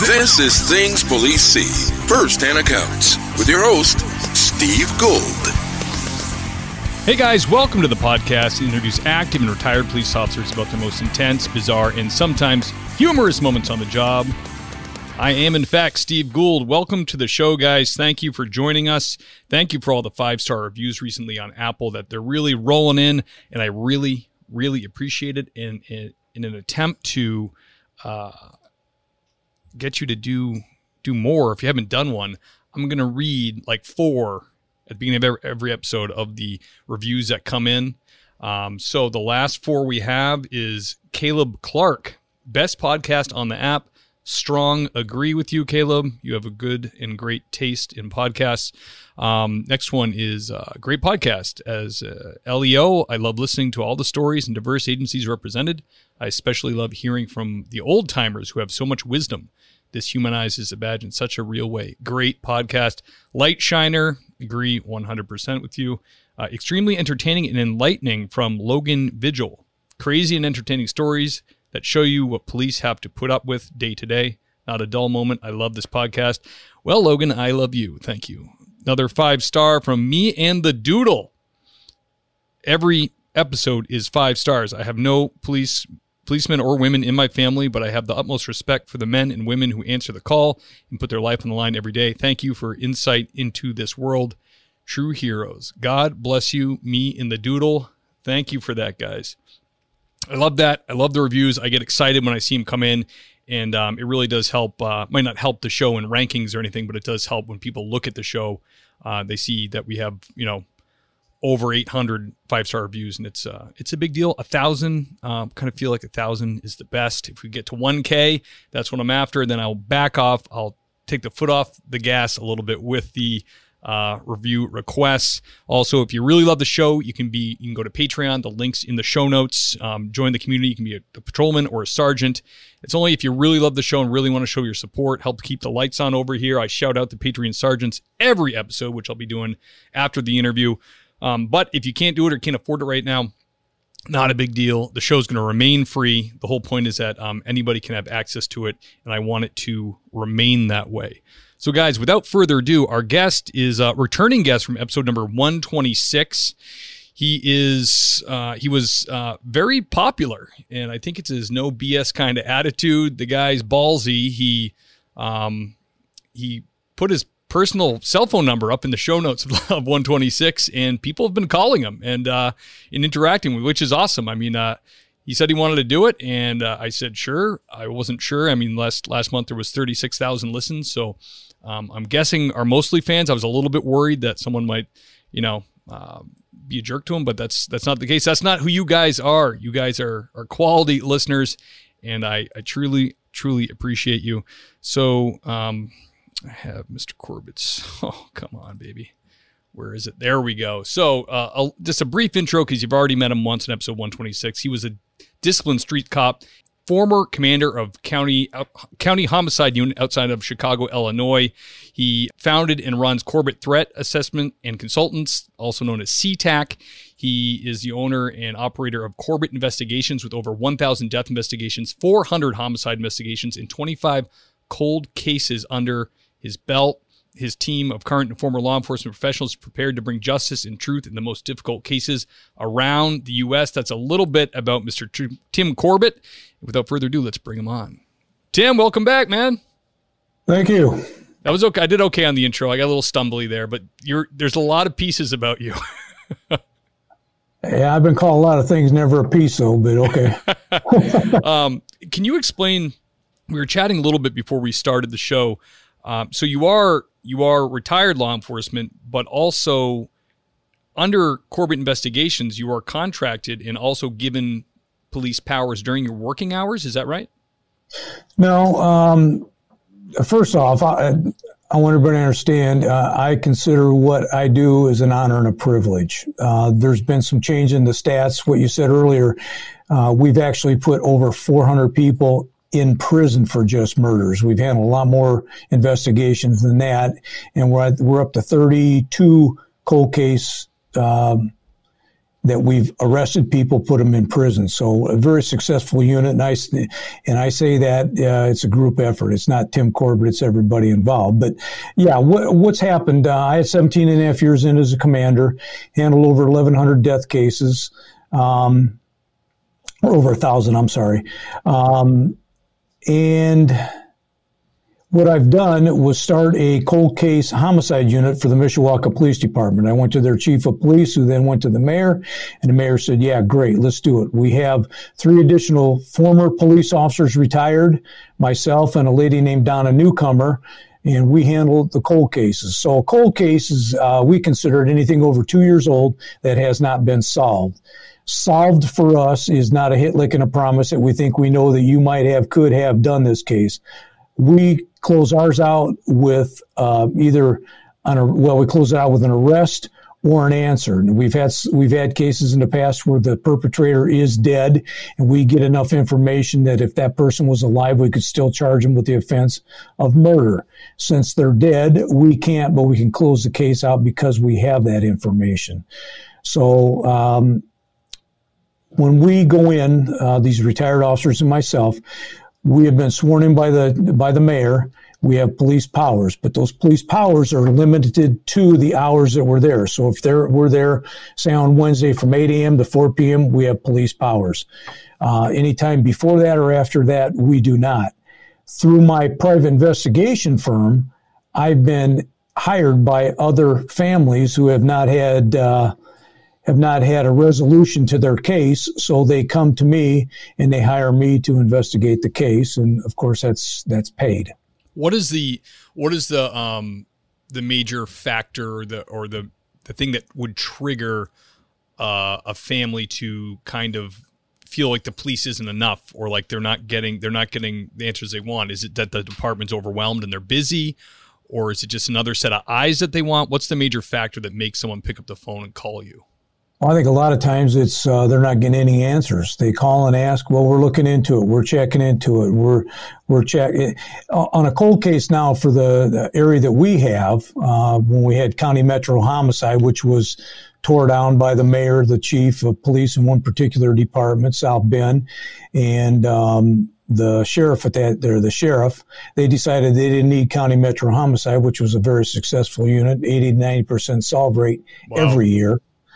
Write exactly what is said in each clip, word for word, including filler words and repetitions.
This is Things Police See, First-Hand Accounts, with your host, Steve Gould. Hey guys, welcome to the podcast that interviews active and retired police officers about their most intense, bizarre, and sometimes humorous moments on the job. I am, in fact, Steve Gould. Welcome to the show, guys. Thank you for joining us. Thank you for all the five-star reviews recently on Apple that they're really rolling in, and I really, really appreciate it in, in, in an attempt to uh, get you to do do more. If you haven't done one, I'm going to read like four at the beginning of every, every episode of the reviews that come in. Um, so the last four we have is Caleb Clark, best podcast on the app. Strong agree with you, Caleb. You have a good and great taste in podcasts. Um, next one is a uh, great podcast. As uh, L E O, I love listening to all the stories and diverse agencies represented. I especially love hearing from the old timers who have so much wisdom. This humanizes a badge in such a real way. Great podcast. Light Shiner, agree one hundred percent with you. Uh, extremely entertaining and enlightening from Logan Vigil. Crazy and entertaining stories that show you what police have to put up with day to day. Not a dull moment. I love this podcast. Well, Logan, I love you. Thank you. Another five star from me and the Doodle. Every episode is five stars. I have no police policemen or women in my family, but I have the utmost respect for the men and women who answer the call and put their life on the line every day. Thank you for insight into this world. True heroes. God bless you, me and the Doodle. Thank you for that, guys. I love that. I love the reviews. I get excited when I see them come in, and um, it really does help. Uh, might not help the show in rankings or anything, but it does help when people look at the show. Uh, they see that we have, you know, over eight hundred five-star reviews, and it's uh, it's a big deal. A thousand, um, kind of feel like a thousand is the best. If we get to one K, that's what I'm after. Then I'll back off. I'll take the foot off the gas a little bit with the Uh, review requests. Also, if you really love the show, you can be you can go to Patreon. The link's in the show notes. Um, join the community. You can be a, a patrolman or a sergeant. It's only if you really love the show and really want to show your support, help keep the lights on over here. I shout out the Patreon sergeants every episode, which I'll be doing after the interview. Um, but if you can't do it or can't afford it right now, not a big deal. The show's going to remain free. The whole point is that um, anybody can have access to it, and I want it to remain that way. So, guys, without further ado, our guest is a returning guest from episode number one twenty-six. He is uh, he was uh, very popular, and I think it's his no B S kind of attitude. The guy's ballsy. He um, he put his personal cell phone number up in the show notes of one twenty-six, and people have been calling him and uh, and interacting with, which is awesome. I mean, uh, he said he wanted to do it, and uh, I said sure. I wasn't sure. I mean, last last month there was thirty-six thousand listens, so. Um, I'm guessing are mostly fans. I was a little bit worried that someone might, you know, uh, be a jerk to him, but that's that's not the case. That's not who you guys are. You guys are are quality listeners, and I, I truly, truly appreciate you. So um, I have Mister Corbett's. Oh, come on, baby. Where is it? There we go. So uh, I'll, just a brief intro because you've already met him once in episode one twenty-six. He was a disciplined street cop, former commander of county uh, county homicide unit outside of Chicago, Illinois. He founded and runs Corbett Threat Assessment and Consultants, also known as C TAC. He is the owner and operator of Corbett Investigations with over one thousand death investigations, four hundred homicide investigations, and twenty-five cold cases under his belt. His team of current and former law enforcement professionals is prepared to bring justice and truth in the most difficult cases around the U S. That's a little bit about Mister Tr- Tim Corbett. Without further ado, let's bring him on. Tim, welcome back, man. Thank you. That was okay. I did okay on the intro. I got a little stumbly there, but you're there's a lot of pieces about you. Yeah, I've been called a lot of things, never a piece, though, but okay. um, can you explain, we were chatting a little bit before we started the show. Um, so you are you are retired law enforcement, but also under Corbett Investigations, you are contracted and also given police powers during your working hours. Is that right? No. Um, first off, I, I want everybody to understand, uh, I consider what I do as an honor and a privilege. Uh, there's been some change in the stats. What you said earlier, uh, we've actually put over four hundred people in prison for just murders. We've handled a lot more investigations than that, and we're at, we're up to thirty-two cold case um, that we've arrested people, put them in prison. So a very successful unit. And I, and I say that uh, it's a group effort. It's not Tim Corbett. It's everybody involved. But yeah, what, what's happened, uh, I had seventeen and a half years in as a commander, handled over eleven hundred death cases, um, or over a thousand, I'm sorry. Um, and what I've done was start a cold case homicide unit for the Mishawaka Police Department. I went to their chief of police, who then went to the mayor, and the mayor said, yeah, great, let's do it. We have three additional former police officers retired, myself and a lady named Donna Newcomer, and we handled the cold cases. So a cold case is, uh, we consider it anything over two years old that has not been solved. Solved for us is not a hit lick and a promise that we think we know that you might have, could have done this case. We close ours out with uh, either on a, well, we close it out with an arrest or an answer. And we've had we've had cases in the past where the perpetrator is dead, and we get enough information that if that person was alive, we could still charge them with the offense of murder. Since they're dead, we can't, but we can close the case out because we have that information. So um, when we go in, uh, these retired officers and myself, we have been sworn in by the by the mayor. We have police powers, but those police powers are limited to the hours that we're there. So if they're, we're there, say on Wednesday from eight a.m. to four p.m., we have police powers. Uh, anytime before that or after that, we do not. Through my private investigation firm, I've been hired by other families who have not had uh, have not had a resolution to their case, so they come to me and they hire me to investigate the case, and of course that's that's paid. What is the what is the um the major factor or the or the the thing that would trigger uh, a family to kind of feel like the police isn't enough, or like they're not getting they're not getting the answers they want? Is it that the department's overwhelmed and they're busy, or is it just another set of eyes that they want? What's the major factor that makes someone pick up the phone and call you? Well, I think a lot of times it's uh, they're not getting any answers. They call and ask, well, we're looking into it. We're checking into it. We're we're checking. On a cold case now for the, the area that we have, uh, when we had County Metro Homicide, which was tore down by the mayor, the chief of police in one particular department, South Bend, and um, the sheriff at that there, the sheriff, they decided they didn't need County Metro Homicide, which was a very successful unit, eighty to ninety percent solve rate wow. every year.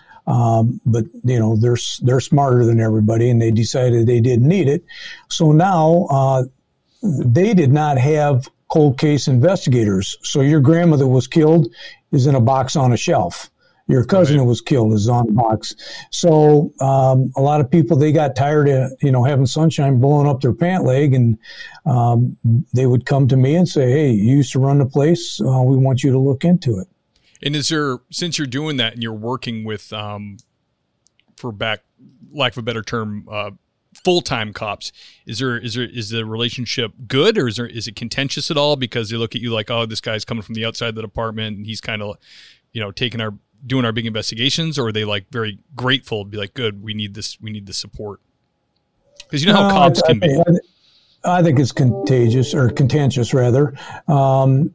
Um, but you know, they're, they're smarter than everybody, and they decided they didn't need it. So now, uh, they did not have cold case investigators. So your grandmother was killed is in a box on a shelf. Your cousin right. who was killed is on a box. So, um, a lot of people, they got tired of, you know, having sunshine blowing up their pant leg, and, um, they would come to me and say, hey, you used to run the place. Uh, we want you to look into it. And is there, since you're doing that and you're working with, um, for back, lack of a better term, uh, full-time cops, is there, is there, is the relationship good, or is there, is it contentious at all? Because they look at you like, oh, this guy's coming from the outside of the department and he's kind of, you know, taking our, doing our big investigations, or are they like very grateful to be like, good, we need this, we need the support? Because you know how no, cops I, can I, be. I think it's contagious or contentious rather. Um,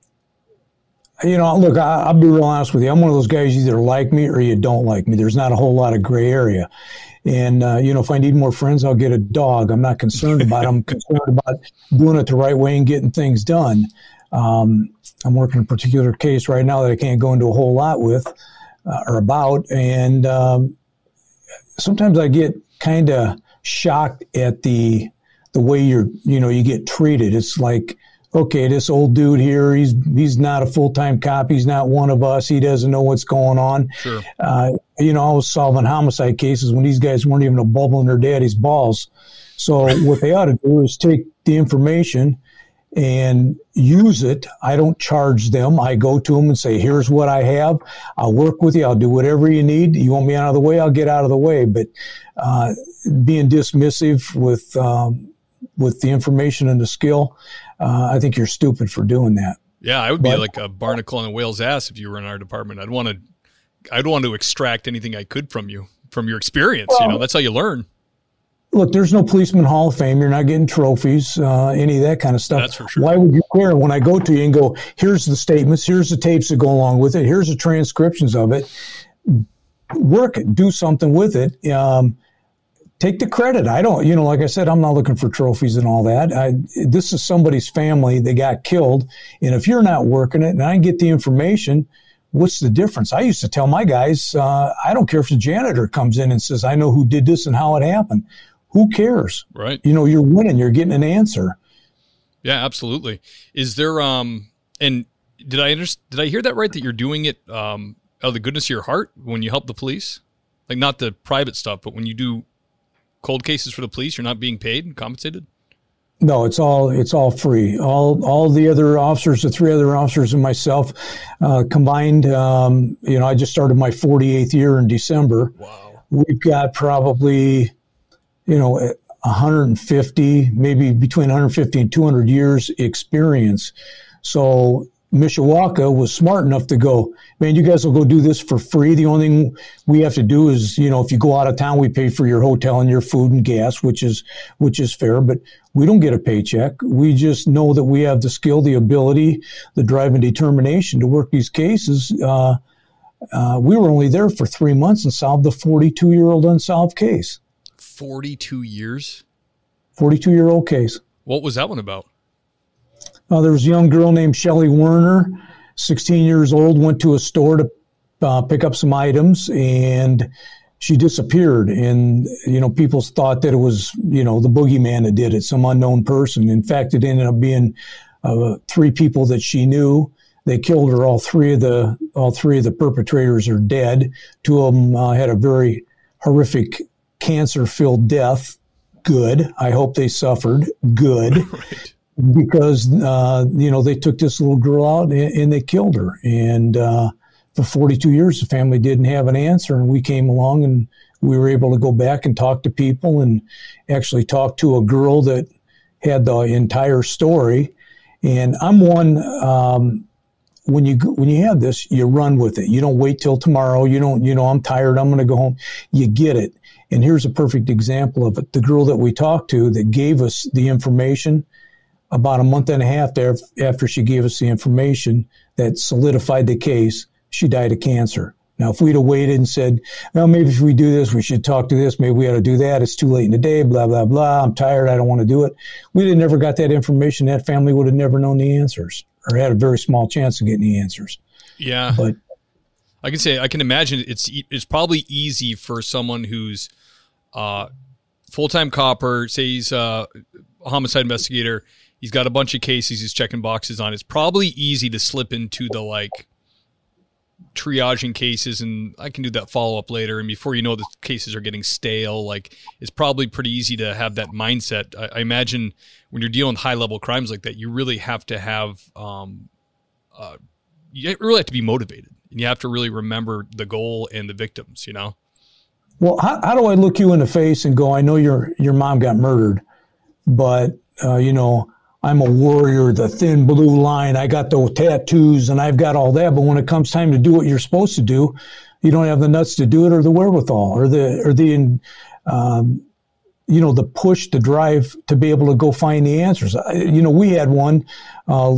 You know, look, I, I'll be real honest with you. I'm one of those guys, you either like me or you don't like me. There's not a whole lot of gray area. And, uh, you know, if I need more friends, I'll get a dog. I'm not concerned about it. I'm concerned about doing it the right way and getting things done. Um, I'm working a particular case right now that I can't go into a whole lot with uh, or about. And um, sometimes I get kind of shocked at the the way you're, you know, you get treated. It's like, okay, this old dude here, he's he's not a full-time cop. He's not one of us. He doesn't know what's going on. Sure. Uh, you know, I was solving homicide cases when these guys weren't even a bubble in their daddy's balls. So what they ought to do is take the information and use it. I don't charge them. I go to them and say, here's what I have. I'll work with you. I'll do whatever you need. You want me out of the way? I'll get out of the way. But uh, being dismissive with um, with the information and the skill, Uh, I think you're stupid for doing that. Yeah, I would be but, like a barnacle in a whale's ass if you were in our department. I'd want to, I'd want to extract anything I could from you, from your experience. Well, you know, that's how you learn. Look, there's no Policeman Hall of Fame. You're not getting trophies, uh, any of that kind of stuff. That's for sure. Why would you care when I go to you and go, here's the statements, here's the tapes that go along with it, here's the transcriptions of it. work it, do something with it. Um, take the credit. I don't, you know, like I said, I'm not looking for trophies and all that. I, this is somebody's family. They got killed. And if you're not working it and I get the information, what's the difference? I used to tell my guys, uh, I don't care if the janitor comes in and says, I know who did this and how it happened. Who cares? Right. You know, you're winning. You're getting an answer. Yeah, absolutely. Is there, um, and did I understand, did I hear that right? That you're doing it, um, out of the goodness of your heart when you help the police? Like not the private stuff, but when you do cold cases for the police, you're not being paid and compensated? No, it's all it's all free. All all the other officers, the three other officers and myself uh, combined, um, you know, I just started my forty-eighth year in December. Wow. We've got probably, you know, one hundred fifty, maybe between one hundred fifty and two hundred years experience. So Mishawaka was smart enough to go, man, you guys will go do this for free. The only thing we have to do is, you know, if you go out of town, we pay for your hotel and your food and gas, which is, which is fair, but we don't get a paycheck. We just know that we have the skill, the ability, the drive and determination to work these cases. Uh, uh, we were only there for three months and solved the forty-two year old unsolved case. forty-two years? forty-two year old case. What was that one about? Uh, there was a young girl named Shelley Werner, sixteen years old, went to a store to uh, pick up some items, and she disappeared. And, you know, people thought that it was, you know, the boogeyman that did it, some unknown person. In fact, it ended up being uh, three people that she knew. They killed her. All three of the all three of the perpetrators are dead. Two of them uh, had a very horrific cancer-filled death. Good. I hope they suffered. Good. Right. Because, uh, you know, they took this little girl out and, and they killed her. And uh, for forty-two years, the family didn't have an answer. And we came along and we were able to go back and talk to people and actually talk to a girl that had the entire story. And I'm one, um, when you when you have this, you run with it. You don't wait till tomorrow. You don't, you know, I'm tired, I'm going to go home. You get it. And here's a perfect example of it. The girl that we talked to that gave us the information, about a month and a half there after she gave us the information that solidified the case, she died of cancer. Now, if we'd have waited and said, well, maybe if we do this, we should talk to this, maybe we ought to do that, it's too late in the day, blah, blah, blah, I'm tired, I don't want to do it. We'd have never got that information. That family would have never known the answers or had a very small chance of getting the answers. Yeah. But I can say, I can imagine it's it's probably easy for someone who's uh, full-time copper, say he's a homicide investigator, he's got a bunch of cases he's checking boxes on. It's probably easy to slip into the like triaging cases and I can do that follow-up later. And before you know, the cases are getting stale. Like it's probably pretty easy to have that mindset. I, I imagine when you're dealing with high-level crimes like that, you really have to have, um, uh, you really have to be motivated and you have to really remember the goal and the victims, you know? Well, how, how do I look you in the face and go, I know your, your mom got murdered, but, uh, you know, I'm a warrior, the thin blue line, I got the tattoos and I've got all that. But when it comes time to do what you're supposed to do, you don't have the nuts to do it or the wherewithal or the, or the, um, you know, the push, the drive to be able to go find the answers. You know, we had one, uh,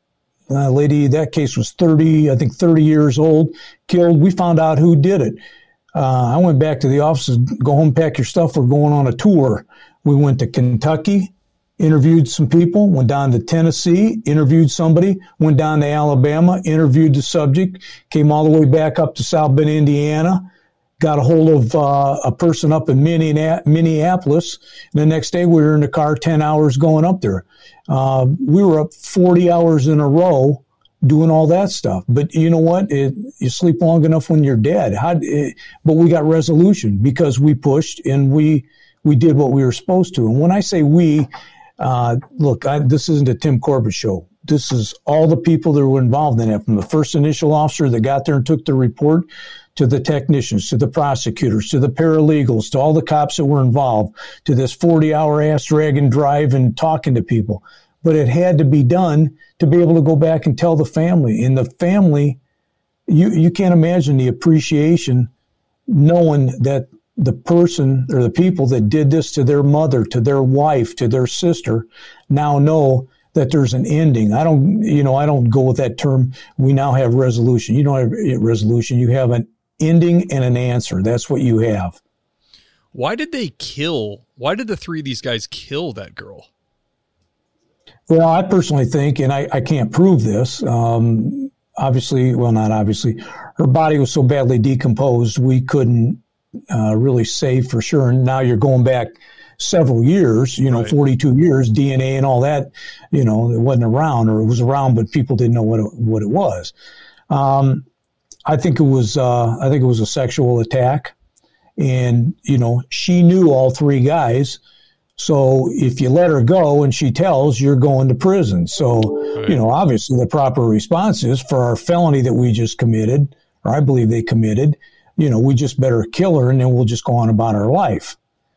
a lady, that case was thirty, I think thirty years old, killed. We found out who did it. Uh, I went back to the office, go home, pack your stuff. We're going on a tour. We went to Kentucky, interviewed some people, went down to Tennessee, interviewed somebody, went down to Alabama, interviewed the subject, came all the way back up to South Bend, Indiana, got a hold of uh, a person up in Minneapolis. And the next day we were in the car ten hours going up there. Uh, we were up forty hours in a row doing all that stuff. But you know what? It, you sleep long enough when you're dead. How, it, but we got resolution because we pushed and we we did what we were supposed to. And when I say we, uh, look, I, this isn't a Tim Corbett show. This is all the people that were involved in it, from the first initial officer that got there and took the report, to the technicians, to the prosecutors, to the paralegals, to all the cops that were involved, to this forty-hour ass dragging drive and talking to people. But it had to be done to be able to go back and tell the family. And the family, you, you can't imagine the appreciation knowing that the person or the people that did this to their mother, to their wife, to their sister, now know that there's an ending. I don't, you know, I don't go with that term. We now have resolution. You don't have resolution. You have an ending and an answer. That's what you have. Why did they kill? Why did the three of these guys kill that girl? Well, I personally think, and I, I can't prove this, um, obviously, well, not obviously, her body was so badly decomposed, we couldn't uh, really say for sure. And now you're going back several years, you know, right. forty-two years, D N A and all that, you know, it wasn't around, or it was around, but people didn't know what it, what it was. Um, I think it was, uh, I think it was a sexual attack, and, you know, she knew all three guys. So if you let her go and she tells, you're going to prison. So, right. you know, obviously the proper response is for our felony that we just committed, or I believe they committed, you know, we just better kill her and then we'll just go on about our life.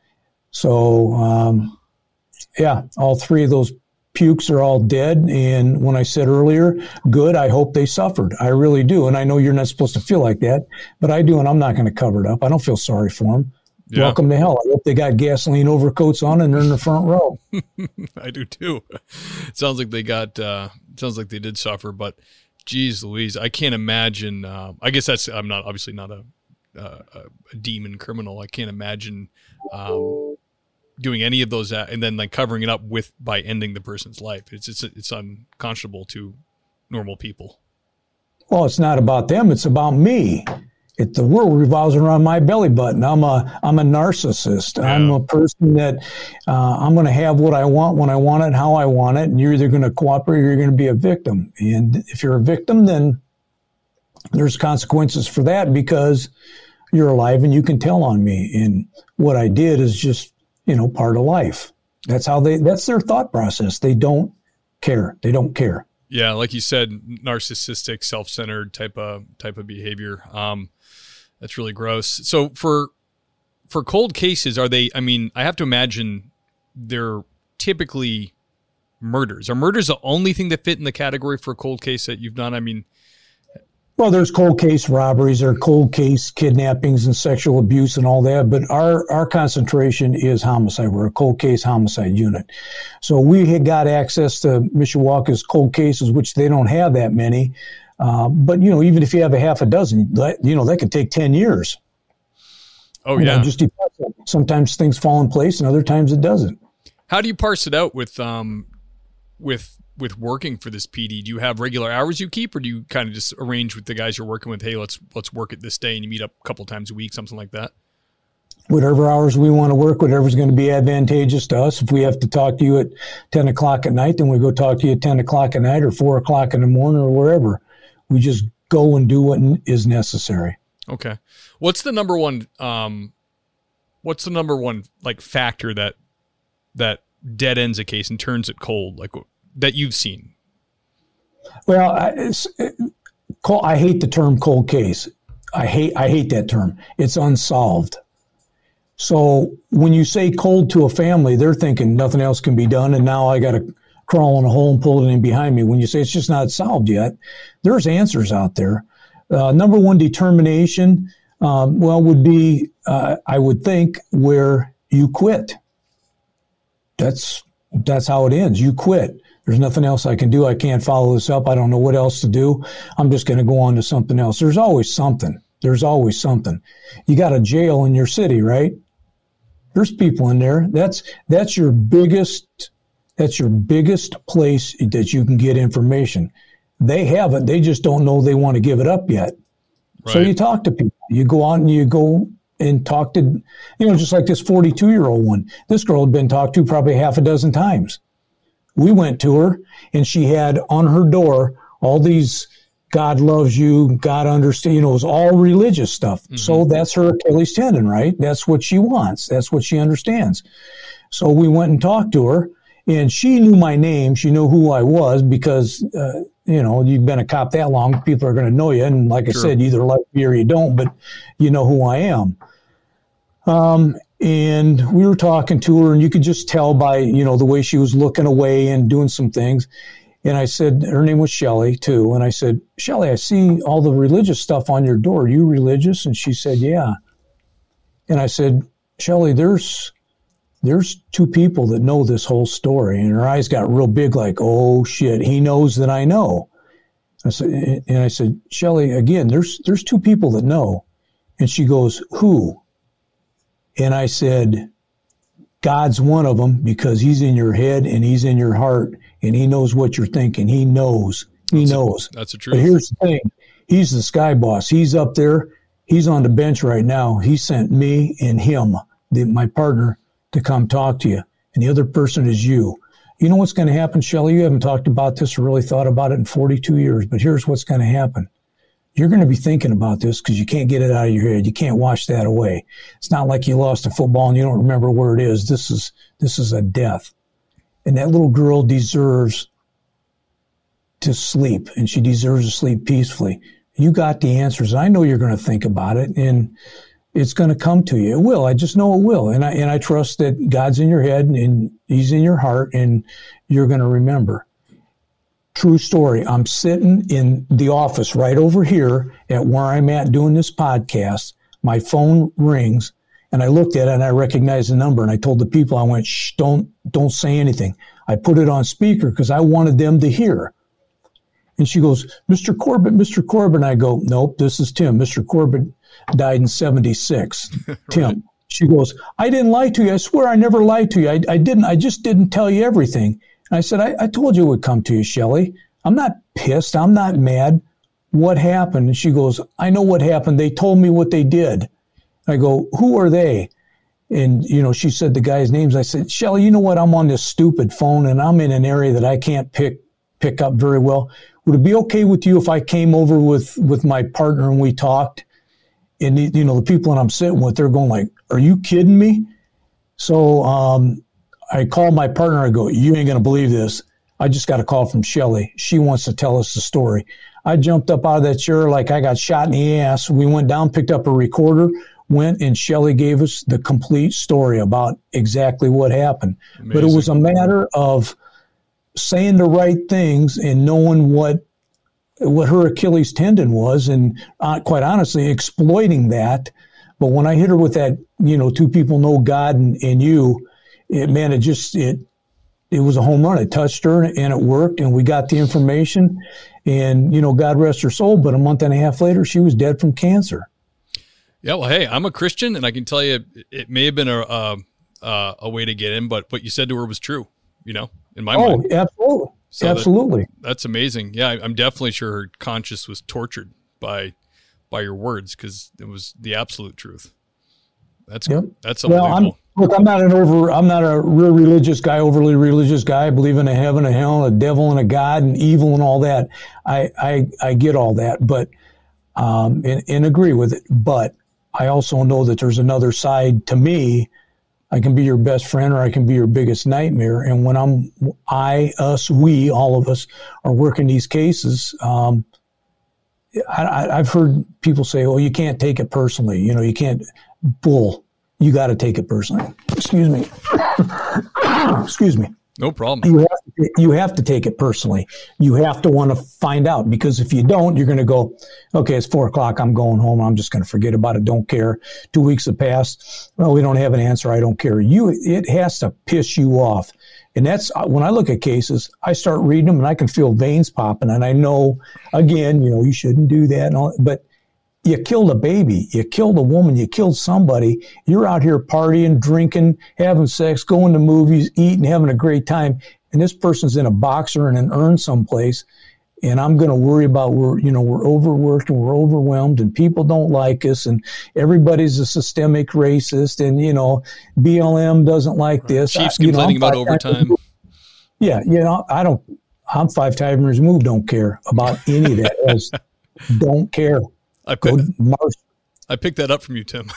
So, um, yeah, all three of those pukes are all dead. And when I said earlier, good, I hope they suffered. I really do. And I know you're not supposed to feel like that, but I do, and I'm not going to cover it up. I don't feel sorry for them. Yeah. Welcome to hell. I hope they got gasoline overcoats on and they're in the front row. I do too. It sounds like they got, uh, sounds like they did suffer, but geez Louise, I can't imagine. Uh, I guess that's, I'm not, obviously not a, uh, a demon criminal. I can't imagine, um, doing any of those uh, and then like covering it up with, by ending the person's life. It's, it's, it's unconscionable to normal people. Well, it's not about them. It's about me. It, the world revolves around my belly button. I'm a I'm a narcissist. Yeah. I'm a person that uh, I'm going to have what I want when I want it, how I want it, and you're either going to cooperate or you're going to be a victim. And if you're a victim, then there's consequences for that because you're alive and you can tell on me. And what I did is just, you know, part of life. That's how they. That's their thought process. They don't care. They don't care. Yeah, like you said, narcissistic, self-centered type of type of behavior. Um, That's really gross. So for for cold cases, are they, I mean, I have to imagine they're typically murders. Are murders the only thing that fit in the category for a cold case that you've done? I mean, well, there's cold case robberies or cold case kidnappings and sexual abuse and all that, but our, our concentration is homicide. We're a cold case homicide unit. So we had got access to Mishawaka's cold cases, which they don't have that many. Uh, but, you know, even if you have a half a dozen, that, you know, that could take ten years. Oh, you yeah. know, just depends. Sometimes things fall in place and other times it doesn't. How do you parse it out with um, with with working for this P D? Do you have regular hours you keep, or do you kind of just arrange with the guys you're working with, hey, let's let's work it this day, and you meet up a couple times a week, something like that? Whatever hours we want to work, whatever's going to be advantageous to us. If we have to talk to you at ten o'clock at night, then we go talk to you at ten o'clock at night or four o'clock in the morning or wherever. We just go and do what is necessary. Okay. What's the number one, um, what's the number one like factor that, that dead ends a case and turns it cold, like that you've seen? Well, I, it's, it, I hate the term cold case. I hate, I hate that term. It's unsolved. So when you say cold to a family, they're thinking nothing else can be done. And now I got to crawl in a hole and pull it in behind me. When you say it's just not solved yet, there's answers out there. Uh, number one determination, um, well, would be, uh, I would think, where you quit. That's, that's how it ends. You quit. There's nothing else I can do. I can't follow this up. I don't know what else to do. I'm just going to go on to something else. There's always something. There's always something. You got a jail in your city, right? There's people in there. That's, that's your biggest That's your biggest place that you can get information. They have it. They just don't know they want to give it up yet. Right. So you talk to people. You go out and you go and talk to, you know, just like this forty-two-year-old one. This girl had been talked to probably half a dozen times. We went to her, and she had on her door all these God loves you, God understands, you know, it was all religious stuff. Mm-hmm. So that's her Achilles tendon, right? That's what she wants. That's what she understands. So we went and talked to her. And she knew my name. She knew who I was because, uh, you know, you've been a cop that long, people are going to know you. And like sure. I said, you either like me or you don't, but you know who I am. Um, and we were talking to her, and you could just tell by, you know, the way she was looking away and doing some things. And I said, her name was Shelley, too. And I said, Shelley, I see all the religious stuff on your door. Are you religious? And she said, yeah. And I said, Shelley, there's... There's two people that know this whole story. And her eyes got real big like, oh, shit, he knows that I know. I said, and I said, Shelley, again, there's there's two people that know. And she goes, who? And I said, God's one of them, because he's in your head and he's in your heart and he knows what you're thinking. He knows. He that's knows. A, that's the truth. But here's the thing. He's the sky boss. He's up there. He's on the bench right now. He sent me and him, the, my partner, to come talk to you. And the other person is you. You know what's going to happen, Shelley? You haven't talked about this or really thought about it in forty-two years, but here's what's going to happen. You're going to be thinking about this because you can't get it out of your head. You can't wash that away. It's not like you lost a football and you don't remember where it is. This is this is a death. And that little girl deserves to sleep, and she deserves to sleep peacefully. You got the answers. I know you're going to think about it, and it's going to come to you. It will. I just know it will. And I and I trust that God's in your head and he's in your heart, and you're going to remember. True story. I'm sitting in the office right over here at where I'm at doing this podcast. My phone rings, and I looked at it and I recognized the number, and I told the people, I went, shh, don't, don't say anything. I put it on speaker because I wanted them to hear. And she goes, Mister Corbett, Mister Corbett. And I go, nope, this is Tim. Mister Corbett died in seventy-six. Right. Tim. She goes, I didn't lie to you. I swear I never lied to you. I, I didn't. I just didn't tell you everything. And I said, I, I told you it would come to you, Shelley. I'm not pissed. I'm not mad. What happened? And she goes, I know what happened. They told me what they did. I go, who are they? And, you know, she said the guy's names. I said, Shelley, you know what? I'm on this stupid phone and I'm in an area that I can't pick pick up very well. Would it be okay with you if I came over with, with my partner and we talked? And, you know, the people that I'm sitting with, they're going like, are you kidding me? So um, I called my partner. I go, you ain't going to believe this. I just got a call from Shelley. She wants to tell us the story. I jumped up out of that chair like I got shot in the ass. We went down, picked up a recorder, went, and Shelley gave us the complete story about exactly what happened. Amazing. But it was a matter of saying the right things and knowing what what her Achilles tendon was, and uh, quite honestly, exploiting that. But when I hit her with that, you know, two people know God and, and you, it, man, it just, it, it was a home run. It touched her and it worked, and we got the information, and, you know, God rest her soul. But a month and a half later, she was dead from cancer. Yeah. Well, hey, I'm a Christian, and I can tell you it may have been a, a, a way to get in, but what you said to her was true, you know, in my oh, mind. Oh, absolutely. So absolutely. That, that's amazing. Yeah, I'm definitely sure her conscience was tortured by by your words, because it was the absolute truth. That's yep. that's unbelievable. Well, I'm, look, I'm not an over. I'm not a real religious guy, overly religious guy. I believe in a heaven, a hell, a devil, and a God, and evil, and all that. I I, I get all that, but um, and, and agree with it. But I also know that there's another side to me. I can be your best friend, or I can be your biggest nightmare. And when I'm, I, us, we, all of us are working these cases, um, I, I've heard people say, oh, you can't take it personally. You know, you can't, bull, you got to take it personally. Excuse me. Excuse me. No problem. You have, to, you have to take it personally. You have to want to find out, because if you don't, you're going to go, okay, it's four o'clock. I'm going home. I'm just going to forget about it. Don't care. Two weeks have passed. Well, we don't have an answer. I don't care. You, it has to piss you off. And that's when I look at cases, I start reading them and I can feel veins popping. And I know, again, you know, you shouldn't do that. And all, but you killed a baby, you killed a woman, you killed somebody. You're out here partying, drinking, having sex, going to movies, eating, having a great time. And this person's in a boxer and an urn someplace. And I'm going to worry about, we're, you know, we're overworked and we're overwhelmed and people don't like us and everybody's a systemic racist and, you know, B L M doesn't like this. Chiefs complaining about overtime. Yeah. You know, I don't, I'm five timers removed. Don't care about any of that. As, don't care. I, pick, I picked that up from you, Tim.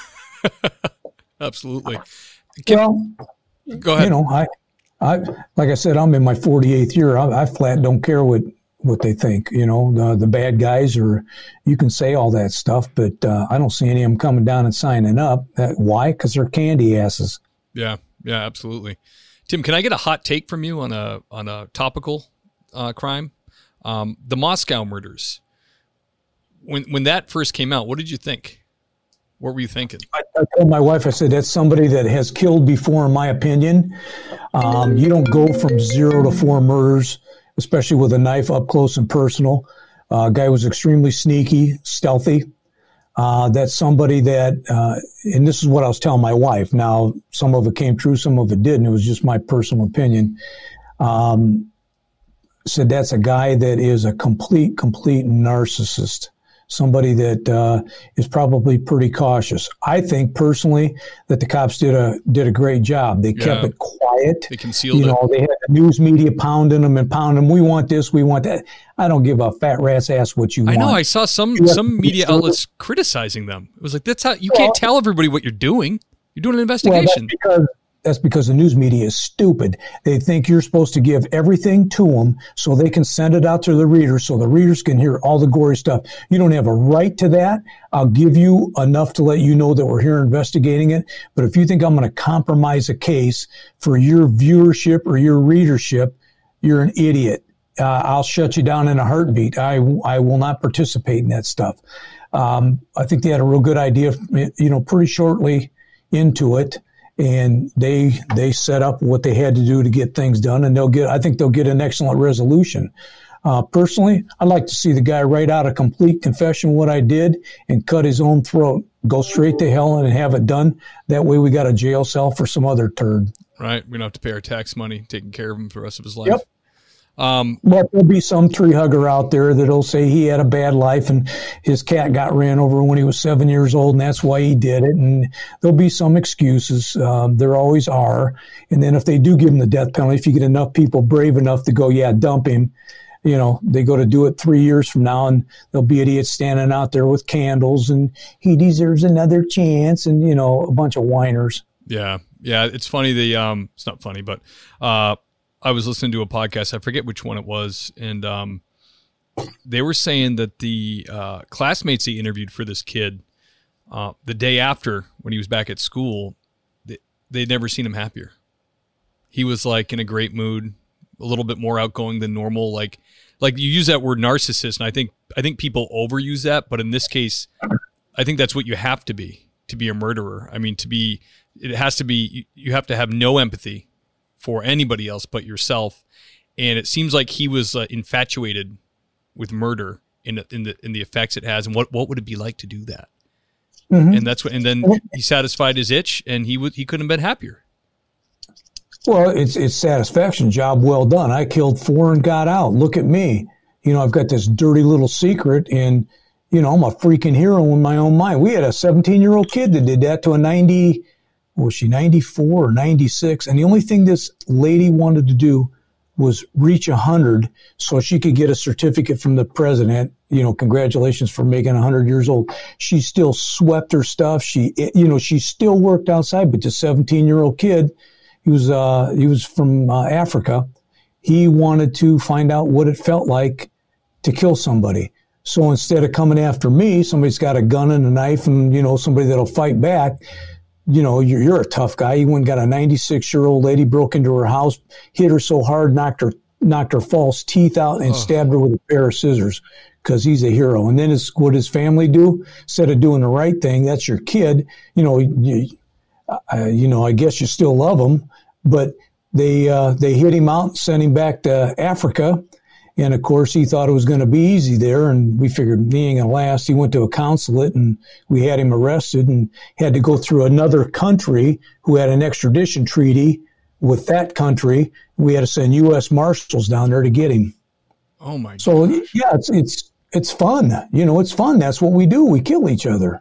Absolutely. Can, well, go ahead. You know, I, I, like I said, I'm in my forty-eighth year. I, I flat don't care what, what they think, you know, the, the bad guys, or you can say all that stuff, but uh, I don't see any of them coming down and signing up. That, why? Because they're candy asses. Yeah. Yeah, absolutely. Tim, can I get a hot take from you on a, on a topical uh, crime? Um, the Moscow murders. When when that first came out, what did you think? What were you thinking? I, I told my wife, I said, that's somebody that has killed before, in my opinion. Um, you don't go from zero to four murders, especially with a knife up close and personal. Uh, guy was extremely sneaky, stealthy. Uh, that's somebody that, uh, and this is what I was telling my wife. Now, some of it came true, some of it didn't. It was just my personal opinion. Um, said that's a guy that is a complete, complete narcissist. Somebody that uh, is probably pretty cautious. I think personally that the cops did a did a great job. They yeah. kept it quiet. They concealed you know, it. They had the news media pounding them and pounding them. We want this, we want that. I don't give a fat rat's ass what you I want. I know. I saw some you some media outlets criticizing them. It was like, that's how you well, can't tell everybody what you're doing. You're doing an investigation. Well, that's because That's because the news media is stupid. They think you're supposed to give everything to them so they can send it out to the readers so the readers can hear all the gory stuff. You don't have a right to that. I'll give you enough to let you know that we're here investigating it. But if you think I'm going to compromise a case for your viewership or your readership, you're an idiot. Uh, I'll shut you down in a heartbeat. I, I will not participate in that stuff. Um, I think they had a real good idea, you know, pretty shortly into it. And they they set up what they had to do to get things done, and they'll get. I think they'll get an excellent resolution. Uh, personally, I'd like to see the guy write out a complete confession of what I did and cut his own throat, go straight to hell, and have it done. That way, we got a jail cell for some other turd. Right, we don't have to pay our tax money, taking care of him for the rest of his life. Yep. Um, but there'll be some tree hugger out there that'll say he had a bad life and his cat got ran over when he was seven years old and that's why he did it. And there'll be some excuses. Um, there always are. And then if they do give him the death penalty, if you get enough people brave enough to go, yeah, dump him, you know, they go to do it three years from now and there'll be idiots standing out there with candles and he deserves another chance and, you know, a bunch of whiners. Yeah. Yeah. It's funny. The, um, it's not funny, but, uh, I was listening to a podcast. I forget which one it was. And um, they were saying that the uh, classmates he interviewed for this kid, uh, the day after when he was back at school, they, they'd never seen him happier. He was like in a great mood, a little bit more outgoing than normal. Like, like you use that word narcissist. And I think, I think people overuse that. But in this case, I think that's what you have to be, to be a murderer. I mean, to be, it has to be, you have to have no empathy for anybody else but yourself, and it seems like he was uh, infatuated with murder in in the in the effects it has, and what what would it be like to do that? Mm-hmm. And that's what, and then he satisfied his itch, and he would he couldn't have been happier. Well, it's it's satisfaction. Job well done. I killed four and got out. Look at me. You know, I've got this dirty little secret, and you know, I'm a freaking hero in my own mind. We had a seventeen year old kid that did that to a ninety. Was she ninety-four or ninety-six? And the only thing this lady wanted to do was reach one hundred so she could get a certificate from the president. You know, congratulations for making one hundred years old. She still swept her stuff. She, you know, she still worked outside, but this seventeen-year-old kid, he was, uh, he was from uh, Africa. He wanted to find out what it felt like to kill somebody. So instead of coming after me, somebody's got a gun and a knife and, you know, somebody that'll fight back. You know, you're, you're a tough guy. He went and got a ninety-six-year-old lady, broke into her house, hit her so hard, knocked her knocked her false teeth out, and oh. stabbed her with a pair of scissors because he's a hero. And then it's what his family do? Instead of doing the right thing, that's your kid. You know, you, uh, you know, I guess you still love him, but they uh, they hit him out, sent him back to Africa. And, of course, he thought it was going to be easy there, and we figured he ain't going to last. He went to a consulate, and we had him arrested and had to go through another country who had an extradition treaty with that country. We had to send U S Marshals down there to get him. Oh, my God. So, yeah, it's it's it's fun. You know, it's fun. That's what we do. We kill each other.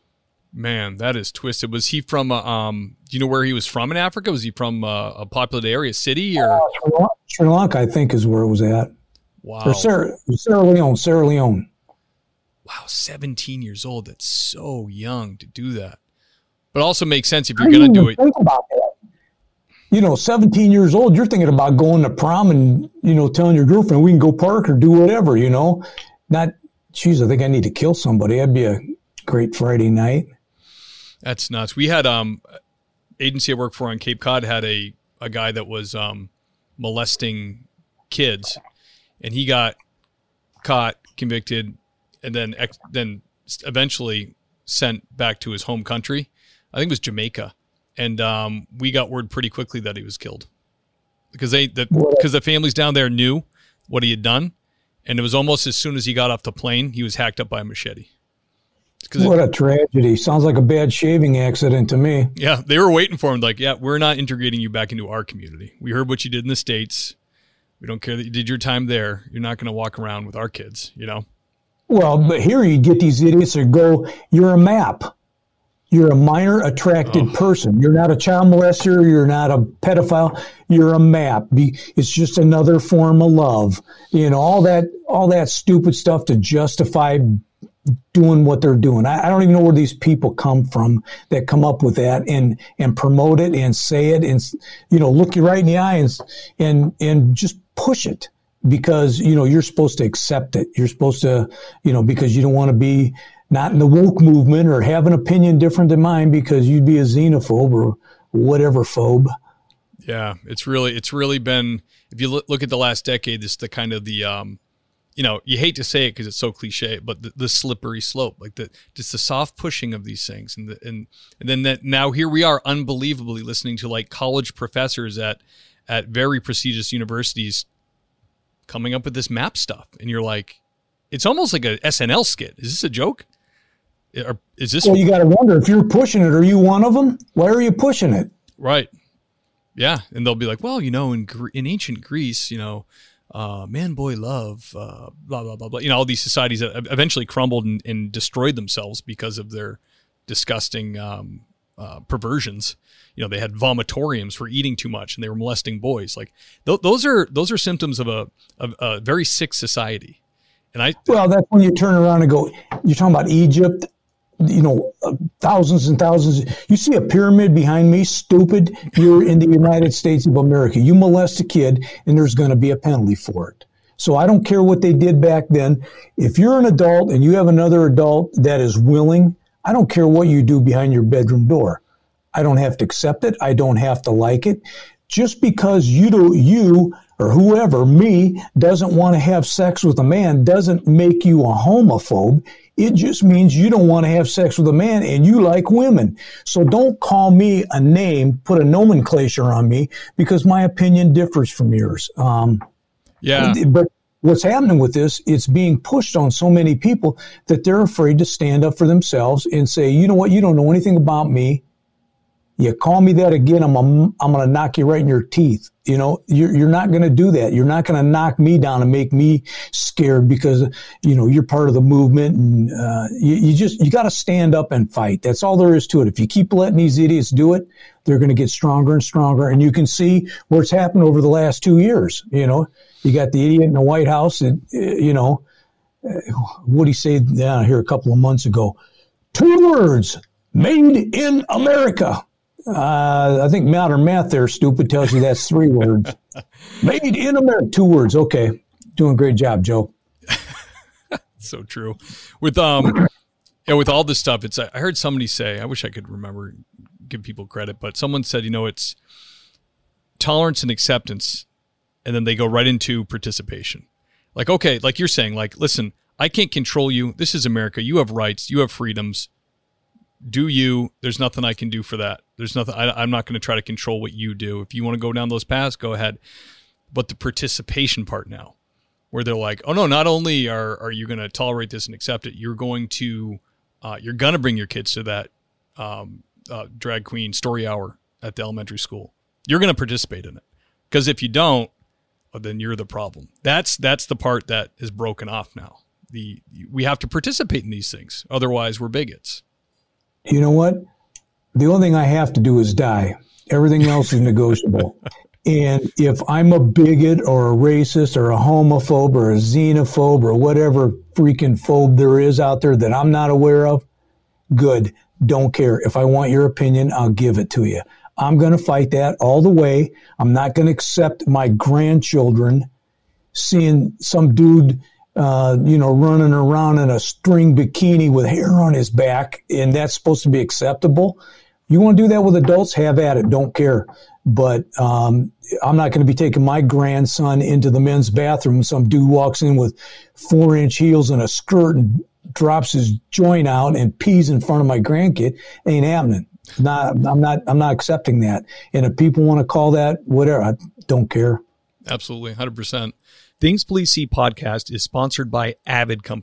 Man, that is twisted. Was he from, uh, um, do you know where he was from in Africa? Was he from uh, a populated area, city? Or uh, Sri Lanka, I think, is where it was at. Wow. Or Sarah, Sierra Leone, Sierra Leone. Wow, seventeen years old. That's so young to do that. But also makes sense if you're going to do it. Think about that. You know, seventeen years old, you're thinking about going to prom and, you know, telling your girlfriend we can go park or do whatever, you know. Not, geez, I think I need to kill somebody. That'd be a great Friday night. That's nuts. We had um agency I worked for on Cape Cod had a, a guy that was um molesting kids. And he got caught, convicted, and then ex- then eventually sent back to his home country. I think it was Jamaica. And um, we got word pretty quickly that he was killed because they the, because the families down there knew what he had done. And it was almost as soon as he got off the plane, he was hacked up by a machete. What it, a tragedy. Sounds like a bad shaving accident to me. Yeah, they were waiting for him. Like, yeah, we're not integrating you back into our community. We heard what you did in the States. We don't care that you did your time there. You're not going to walk around with our kids, you know? Well, but here you get these idiots that go, you're a map. You're a minor attracted oh. person. You're not a child molester. You're not a pedophile. You're a map. It's just another form of love. You know, all that, all that stupid stuff to justify doing what they're doing. I, I don't even know where these people come from that come up with that and, and promote it and say it and, you know, look you right in the eye and, and, and just push it because, you know, you're supposed to accept it. You're supposed to, you know, because you don't want to be not in the woke movement or have an opinion different than mine because you'd be a xenophobe or whatever phobe. Yeah, it's really, it's really been, if you look, look at the last decade, this is the kind of the, um, you know, you hate to say it because it's so cliche, but the, the slippery slope, like the just the soft pushing of these things, and the, and and then that now here we are, unbelievably listening to like college professors at at very prestigious universities coming up with this map stuff, and you're like, it's almost like a S N L skit. Is this a joke? Or is this? Well, you got to wonder if you're pushing it. Are you one of them? Why are you pushing it? Right. Yeah, and they'll be like, well, you know, in in ancient Greece, you know. Uh, man, boy, love, uh, blah, blah, blah, blah. You know, all these societies that eventually crumbled and, and destroyed themselves because of their disgusting um, uh, perversions. You know, they had vomitoriums for eating too much and they were molesting boys. Like th- those are those are symptoms of a, of a very sick society. And I well, that's when you turn around and go, you're talking about Egypt. You know, uh, thousands and thousands. You see a pyramid behind me, stupid. You're in the United States of America. You molest a kid and there's going to be a penalty for it. So I don't care what they did back then. If you're an adult and you have another adult that is willing, I don't care what you do behind your bedroom door. I don't have to accept it. I don't have to like it. Just because you do, you or whoever, me, doesn't want to have sex with a man doesn't make you a homophobe. It just means you don't want to have sex with a man and you like women. So don't call me a name, put a nomenclature on me because my opinion differs from yours. Um, yeah. But what's happening with this, it's being pushed on so many people that they're afraid to stand up for themselves and say, you know what, you don't know anything about me. You call me that again, I'm a, I'm going to knock you right in your teeth. You know, you're, you're not going to do that. You're not going to knock me down and make me scared because, you know, you're part of the movement. And uh, you, you just, you got to stand up and fight. That's all there is to it. If you keep letting these idiots do it, they're going to get stronger and stronger. And you can see where it's happened over the last two years. You know, you got the idiot in the White House and, you know, what did he say down here a couple of months ago? Two words, made in America. Uh, I think modern math there, stupid, tells you that's three words. Made in America. Two words. Okay. Doing a great job, Joe. So true. With um, yeah, with all this stuff, it's I heard somebody say, I wish I could remember, give people credit, but someone said, you know, it's tolerance and acceptance, and then they go right into participation. Like, okay, like you're saying, like, listen, I can't control you. This is America. You have rights. You have freedoms. Do you? There's nothing I can do for that. There's nothing. I, I'm not going to try to control what you do. If you want to go down those paths, go ahead. But the participation part now, where they're like, oh no, not only are are you going to tolerate this and accept it, you're going to uh, you're going to bring your kids to that um, uh, drag queen story hour at the elementary school. You're going to participate in it because if you don't, well, then you're the problem. That's that's the part that is broken off now. The we have to participate in these things, otherwise we're bigots. You know what? The only thing I have to do is die. Everything else is negotiable. And if I'm a bigot or a racist or a homophobe or a xenophobe or whatever freaking phobe there is out there that I'm not aware of, good. Don't care. If I want your opinion, I'll give it to you. I'm going to fight that all the way. I'm not going to accept my grandchildren seeing some dude Uh, you know, running around in a string bikini with hair on his back, and that's supposed to be acceptable. You want to do that with adults? Have at it. Don't care. But um, I'm not going to be taking my grandson into the men's bathroom. Some dude walks in with four-inch heels and a skirt and drops his joint out and pees in front of my grandkid. Ain't happening. Not, I'm not. I'm not accepting that. And if people want to call that whatever, I don't care. Absolutely, one hundred percent. Things Police See podcast is sponsored by Avid Company.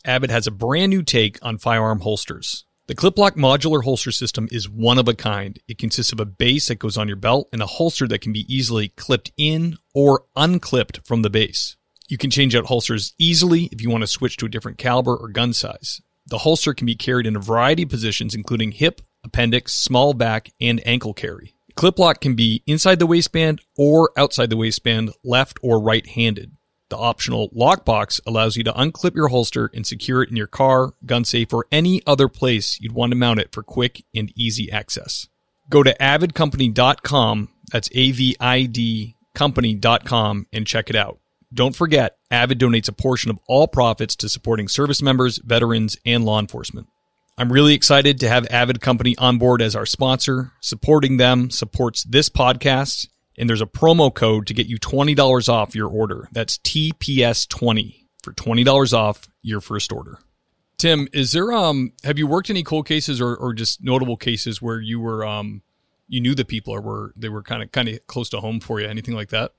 Avid has a brand new take on firearm holsters. The Clip-Lock modular holster system is one of a kind. It consists of a base that goes on your belt and a holster that can be easily clipped in or unclipped from the base. You can change out holsters easily if you want to switch to a different caliber or gun size. The holster can be carried in a variety of positions, including hip, appendix, small back, and ankle carry. Clip-Lock can be inside the waistband or outside the waistband, left or right-handed. The optional lockbox allows you to unclip your holster and secure it in your car, gun safe, or any other place you'd want to mount it for quick and easy access. Go to avid company dot com, that's A V I D company dot com, and check it out. Don't forget, Avid donates a portion of all profits to supporting service members, veterans, and law enforcement. I'm really excited to have Avid Company on board as our sponsor. Supporting them supports this podcast. And there's a promo code to get you twenty dollars off your order. That's T P S twenty for twenty dollars off your first order. Tim, is there um have you worked any cold cases or, or just notable cases where you were um you knew the people or were they were kind of kind of close to home for you? Anything like that?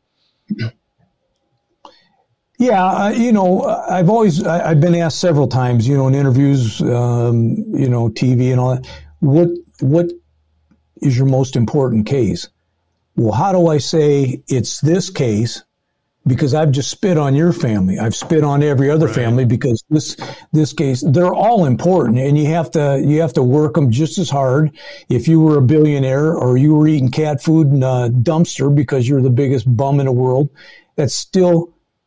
Yeah, uh, you know, I've always I, I've been asked several times, you know, in interviews, um, you know, T V and all that. What what is your most important case? Well, how do I say it's this case? Because I've just spit on your family. I've spit on every other right. family because this this case, they're all important, and you have to you have to work them just as hard. If you were a billionaire or you were eating cat food in a dumpster because you're the biggest bum in the world, that's still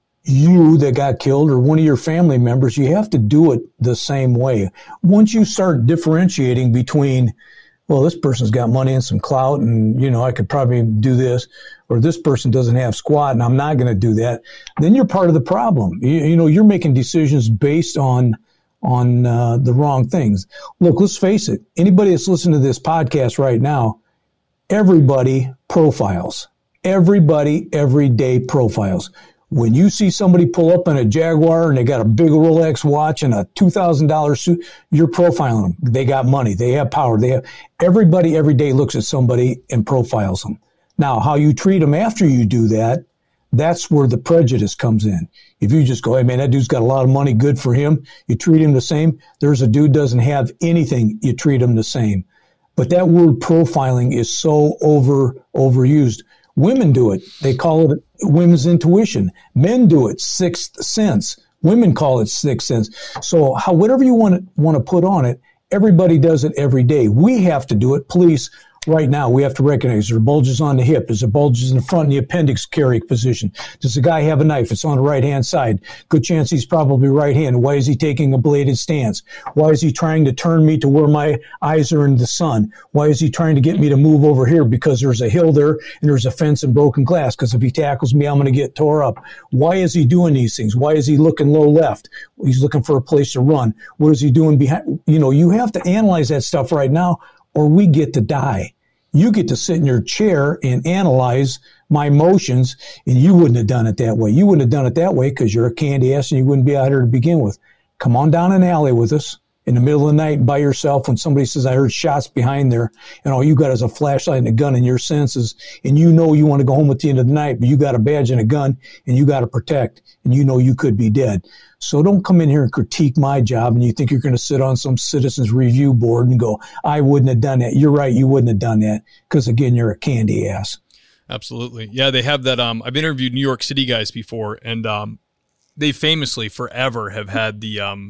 you that got killed or one of your family members. You have to do it the same way. Once you start differentiating between, well, this person's got money and some clout and, you know, I could probably do this, or this person doesn't have squat and I'm not going to do that, then you're part of the problem. You, you know, you're making decisions based on on uh, the wrong things. Look, let's face it. Anybody that's listening to this podcast right now, everybody profiles. Everybody, every day profiles. When you see somebody pull up in a Jaguar and they got a big Rolex watch and a two thousand dollars suit, you're profiling them. They got money. They have power. They have everybody every day looks at somebody and profiles them. Now, how you treat them after you do that, that's where the prejudice comes in. If you just go, hey, man, that dude's got a lot of money, good for him. You treat him the same. There's a dude doesn't have anything. You treat him the same. But that word profiling is so over overused. Women do it. They call it women's intuition. Men do it, sixth sense. Women call it sixth sense. So how, whatever you want to, want to put on it, everybody does it every day. We have to do it. Police, right now, we have to recognize there are bulges on the hip. There's a bulges in the front in the appendix carry position. Does the guy have a knife? It's on the right-hand side. Good chance he's probably right-handed. Why is he taking a bladed stance? Why is he trying to turn me to where my eyes are in the sun? Why is he trying to get me to move over here? Because there's a hill there and there's a fence and broken glass. Because if he tackles me, I'm going to get tore up. Why is he doing these things? Why is he looking low left? He's looking for a place to run. What is he doing behind? You know, you have to analyze that stuff right now or we get to die. You get to sit in your chair and analyze my motions, and you wouldn't have done it that way. You wouldn't have done it that way because you're a candy ass and you wouldn't be out here to begin with. Come on down an alley with us in the middle of the night by yourself when somebody says, I heard shots behind there, and all you got is a flashlight and a gun in your senses, and you know you want to go home at the end of the night, but you got a badge and a gun, and you got to protect, and you know you could be dead. So don't come in here and critique my job and you think you're going to sit on some citizens review board and go, I wouldn't have done that. You're right. You wouldn't have done that because, again, you're a candy ass. Absolutely. Yeah, they have that. Um, I've interviewed New York City guys before, and um, they famously forever have had the um,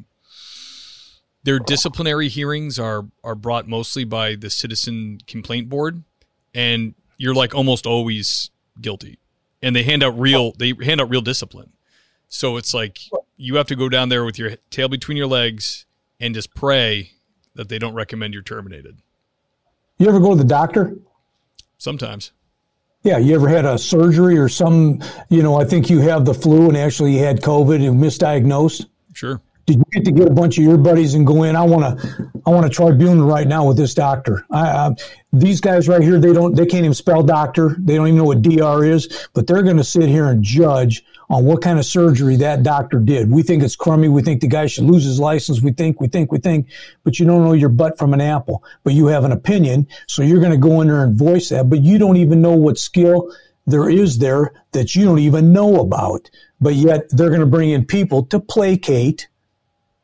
their disciplinary hearings are are brought mostly by the Citizen Complaint Board, and you're like almost always guilty. And they hand out real they hand out real discipline. So it's like you have to go down there with your tail between your legs and just pray that they don't recommend you're terminated. You ever go to the doctor? Sometimes. Yeah, you ever had a surgery or some, you know, I think you have the flu and actually you had COVID and misdiagnosed? Sure. Did you get to get a bunch of your buddies and go in? I want to, I want a tribunal right now with this doctor. I, I, these guys right here, they don't, they can't even spell doctor. They don't even know what D R is, but they're going to sit here and judge on what kind of surgery that doctor did. We think it's crummy. We think the guy should lose his license. We think, we think, we think, but you don't know your butt from an apple, but you have an opinion. So you're going to go in there and voice that, but you don't even know what skill there is there that you don't even know about. But yet they're going to bring in people to placate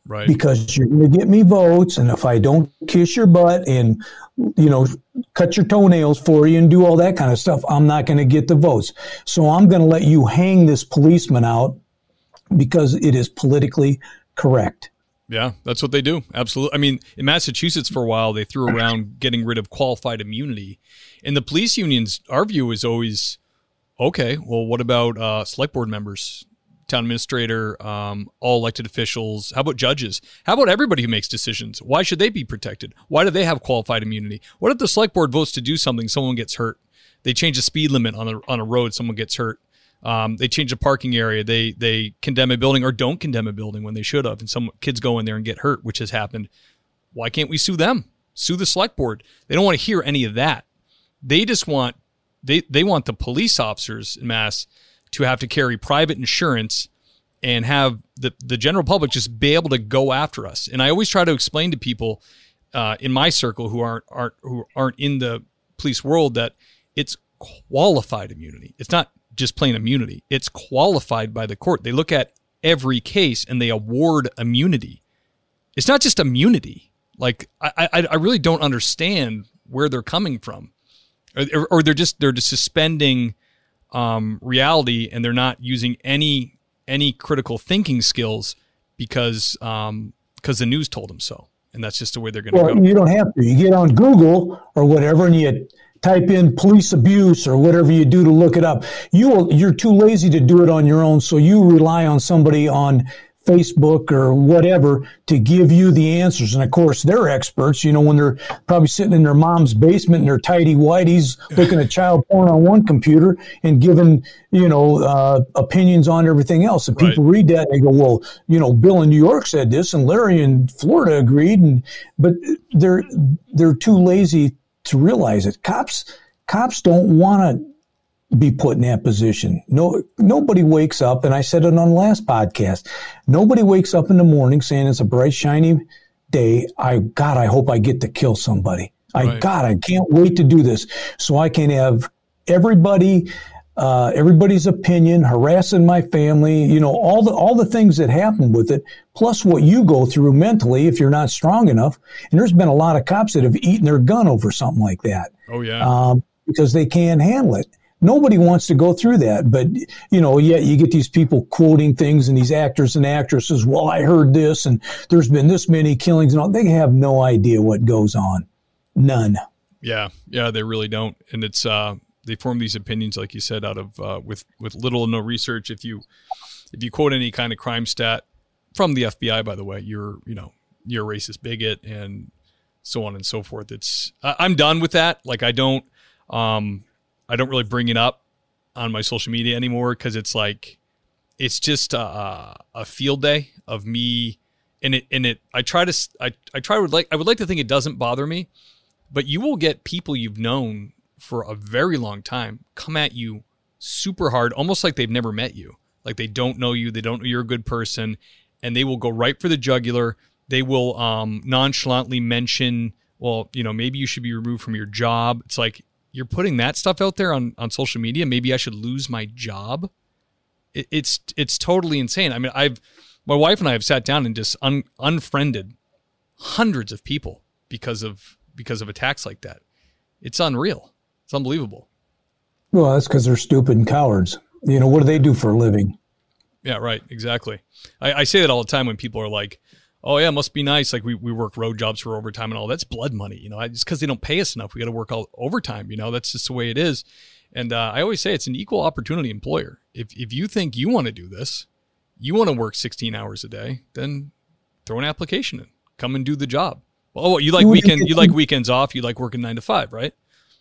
Right. Because you're going to get me votes. And if I don't kiss your butt and, you know, cut your toenails for you and do all that kind of stuff, I'm not going to get the votes. So I'm going to let you hang this policeman out because it is politically correct. Yeah, that's what they do. Absolutely. I mean, in Massachusetts for a while, they threw around getting rid of qualified immunity. And the police unions, our view is always, okay, well, what about uh, select board members, town administrator, um, all elected officials? How about judges? How about everybody who makes decisions? Why should they be protected? Why do they have qualified immunity? What if the select board votes to do something, someone gets hurt? They change the speed limit on a, on a road, someone gets hurt. Um, they change a parking area. They they condemn a building or don't condemn a building when they should have, and some kids go in there and get hurt, which has happened. Why can't we sue them? Sue the select board. They don't want to hear any of that. They just want they they want the police officers in Mass to have to carry private insurance and have the the general public just be able to go after us. And I always try to explain to people uh, in my circle who aren't aren't who aren't in the police world that it's qualified immunity. It's not just plain immunity. It's qualified by the court. They look at every case and they award immunity. It's not just immunity. Like I, I, I really don't understand where they're coming from, or, or they're just they're just suspending um, reality and they're not using any any critical thinking skills because um, because the news told them so, and that's just the way they're going to well, go. You don't have to. You get on Google or whatever, and you type in police abuse or whatever you do to look it up. You will, you're too lazy to do it on your own, so you rely on somebody on Facebook or whatever to give you the answers. And of course, they're experts, you know, when they're probably sitting in their mom's basement in their tidy whities looking at child porn on one computer and giving, you know, uh, opinions on everything else. And people right. read that and they go, well, you know, Bill in New York said this and Larry in Florida agreed. And, but they're, they're too lazy to realize it. Cops, cops don't want to be put in that position. No, nobody wakes up, and I said it on the last podcast, nobody wakes up in the morning saying it's a bright, shiny day. I, God, I hope I get to kill somebody. I, right. God, I can't wait to do this so I can have everybody, uh, everybody's opinion, harassing my family, you know, all the, all the things that happen with it, plus what you go through mentally if you're not strong enough. And there's been a lot of cops that have eaten their gun over something like that. Oh, yeah. Um, because they can't handle it. Nobody wants to go through that. But, you know, yet you get these people quoting things and these actors and actresses, well, I heard this and there's been this many killings and all. They have no idea what goes on. None. Yeah. Yeah, they really don't. And it's, uh, they form these opinions, like you said, out of, uh, with, with little or no research. If you, if you quote any kind of crime stat from the F B I, by the way, you're, you know, you're a racist bigot and so on and so forth. It's, I, I'm done with that. Like I don't, um, I don't really bring it up on my social media anymore because it's like, it's just a, a field day of me. And it, and it, I try to, I, I try to like, I would like to think it doesn't bother me, but you will get people you've known for a very long time come at you super hard, almost like they've never met you. Like they don't know you. They don't know you're a good person. And they will go right for the jugular. They will um, nonchalantly mention, well, you know, maybe you should be removed from your job. It's like, you're putting that stuff out there on, on social media. Maybe I should lose my job. It, it's it's totally insane. I mean, I've my wife and I have sat down and just un, unfriended hundreds of people because of because of attacks like that. It's unreal. It's unbelievable. Well, that's because they're stupid and cowards. You know, what do they do for a living? Yeah, right. Exactly. I, I say that all the time when people are like, oh, yeah, it must be nice. Like we, we work road jobs for overtime and all. That's blood money. You know, it's because they don't pay us enough. We got to work all overtime. You know, that's just the way it is. And uh, I always say it's an equal opportunity employer. If if you think you want to do this, you want to work sixteen hours a day, then throw an application in. Come and do the job. Oh, you like weekend? You like weekends off? You like working nine to five, right?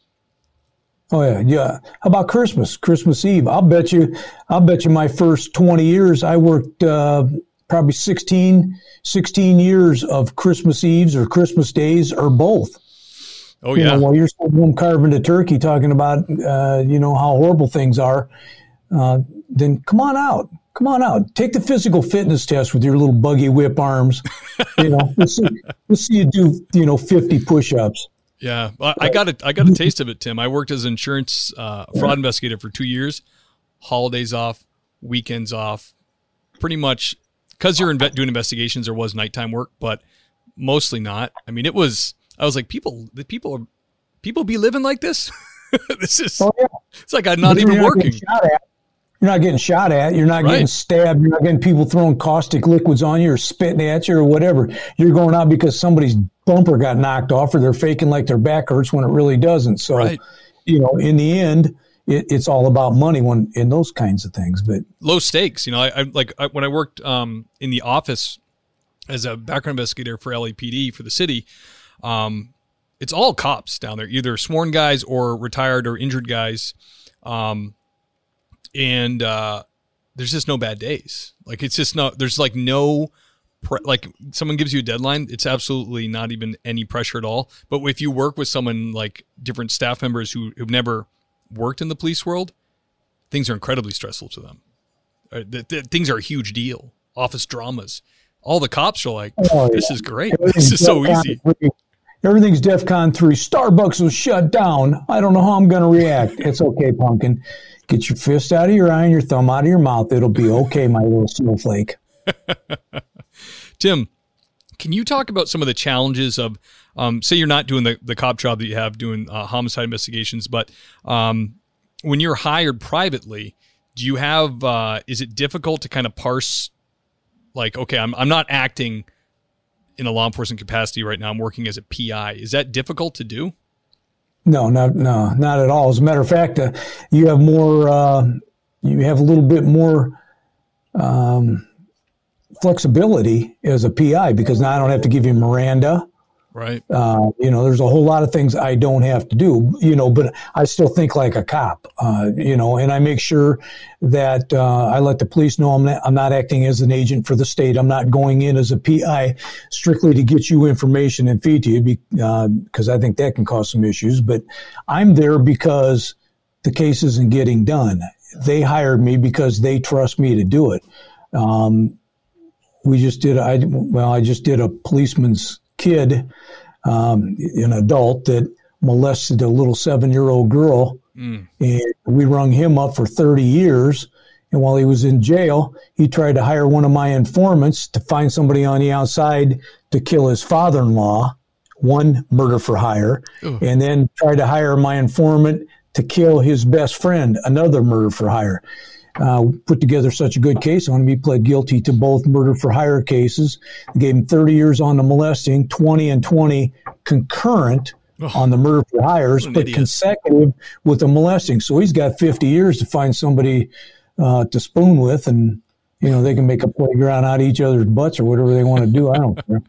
Oh yeah, yeah. How about Christmas? Christmas Eve. I'll bet you. I'll bet you. My first twenty years, I worked uh, probably sixteen, sixteen years of Christmas Eves or Christmas days or both. Oh you yeah. know, while you're still home carving the turkey, talking about uh, you know how horrible things are, uh, then come on out. Come on out. Take the physical fitness test with your little buggy whip arms. You know, let's see, let's see you do you know fifty push-ups. Yeah, I, I got a I got a taste of it, Tim. I worked as an insurance uh, fraud investigator for two years, holidays off, weekends off, pretty much because you're inve- doing investigations, there was nighttime work, but mostly not. I mean, it was, I was like, people, the people are, people be living like this. This is, oh, yeah. It's like I'm not even not working. You're not getting shot at. You're not right. getting stabbed. You're not getting people throwing caustic liquids on you or spitting at you or whatever. You're going out because somebody's bumper got knocked off or they're faking like their back hurts when it really doesn't. So, right. you know, in the end, it, it's all about money when in those kinds of things. But low stakes. You know, I, I like I, when I worked um, in the office as a background investigator for L A P D for the city. Um, it's all cops down there, either sworn guys or retired or injured guys. Um, And uh, there's just no bad days. Like it's just not. There's like no, pre- like someone gives you a deadline. It's absolutely not even any pressure at all. But if you work with someone like different staff members who have never worked in the police world, things are incredibly stressful to them. Uh, the, the, things are a huge deal. Office dramas. All the cops are like, oh, "This yeah. is great. This is so easy." Everything's DEFCON three. Starbucks was shut down. I don't know how I'm going to react. It's okay, pumpkin. Get your fist out of your eye and your thumb out of your mouth. It'll be okay, my little snowflake. Tim, can you talk about some of the challenges of, um, say you're not doing the, the cop job that you have doing uh, homicide investigations, but um, when you're hired privately, do you have, uh, is it difficult to kind of parse, like, okay, I'm I'm not acting in a law enforcement capacity right now. I'm working as a P I. Is that difficult to do? No, not no, not at all. As a matter of fact, uh, you have more, uh, you have a little bit more um, flexibility as a P I because now I don't have to give you Miranda. Right. Uh, you know, there's a whole lot of things I don't have to do, you know, but I still think like a cop, uh, you know, and I make sure that uh, I let the police know I'm not, I'm not acting as an agent for the state. I'm not going in as a P I strictly to get you information and feed to you because uh, I think that can cause some issues. But I'm there because the case isn't getting done. They hired me because they trust me to do it. Um, we just did, I, well, I just did a policeman's kid, um, an adult that molested a little seven-year-old girl, mm. and we rung him up for thirty years. And while he was in jail, he tried to hire one of my informants to find somebody on the outside to kill his father-in-law, one murder for hire, Ooh. and then tried to hire my informant to kill his best friend, another murder for hire. Uh, put together such a good case on him. He pled guilty to both murder for hire cases. Gave him thirty years on the molesting, twenty and twenty concurrent oh, on the murder for hires, but idiot. consecutive with the molesting. So he's got fifty years to find somebody uh, to spoon with, and you know they can make a playground out of each other's butts or whatever they want to do. I don't care.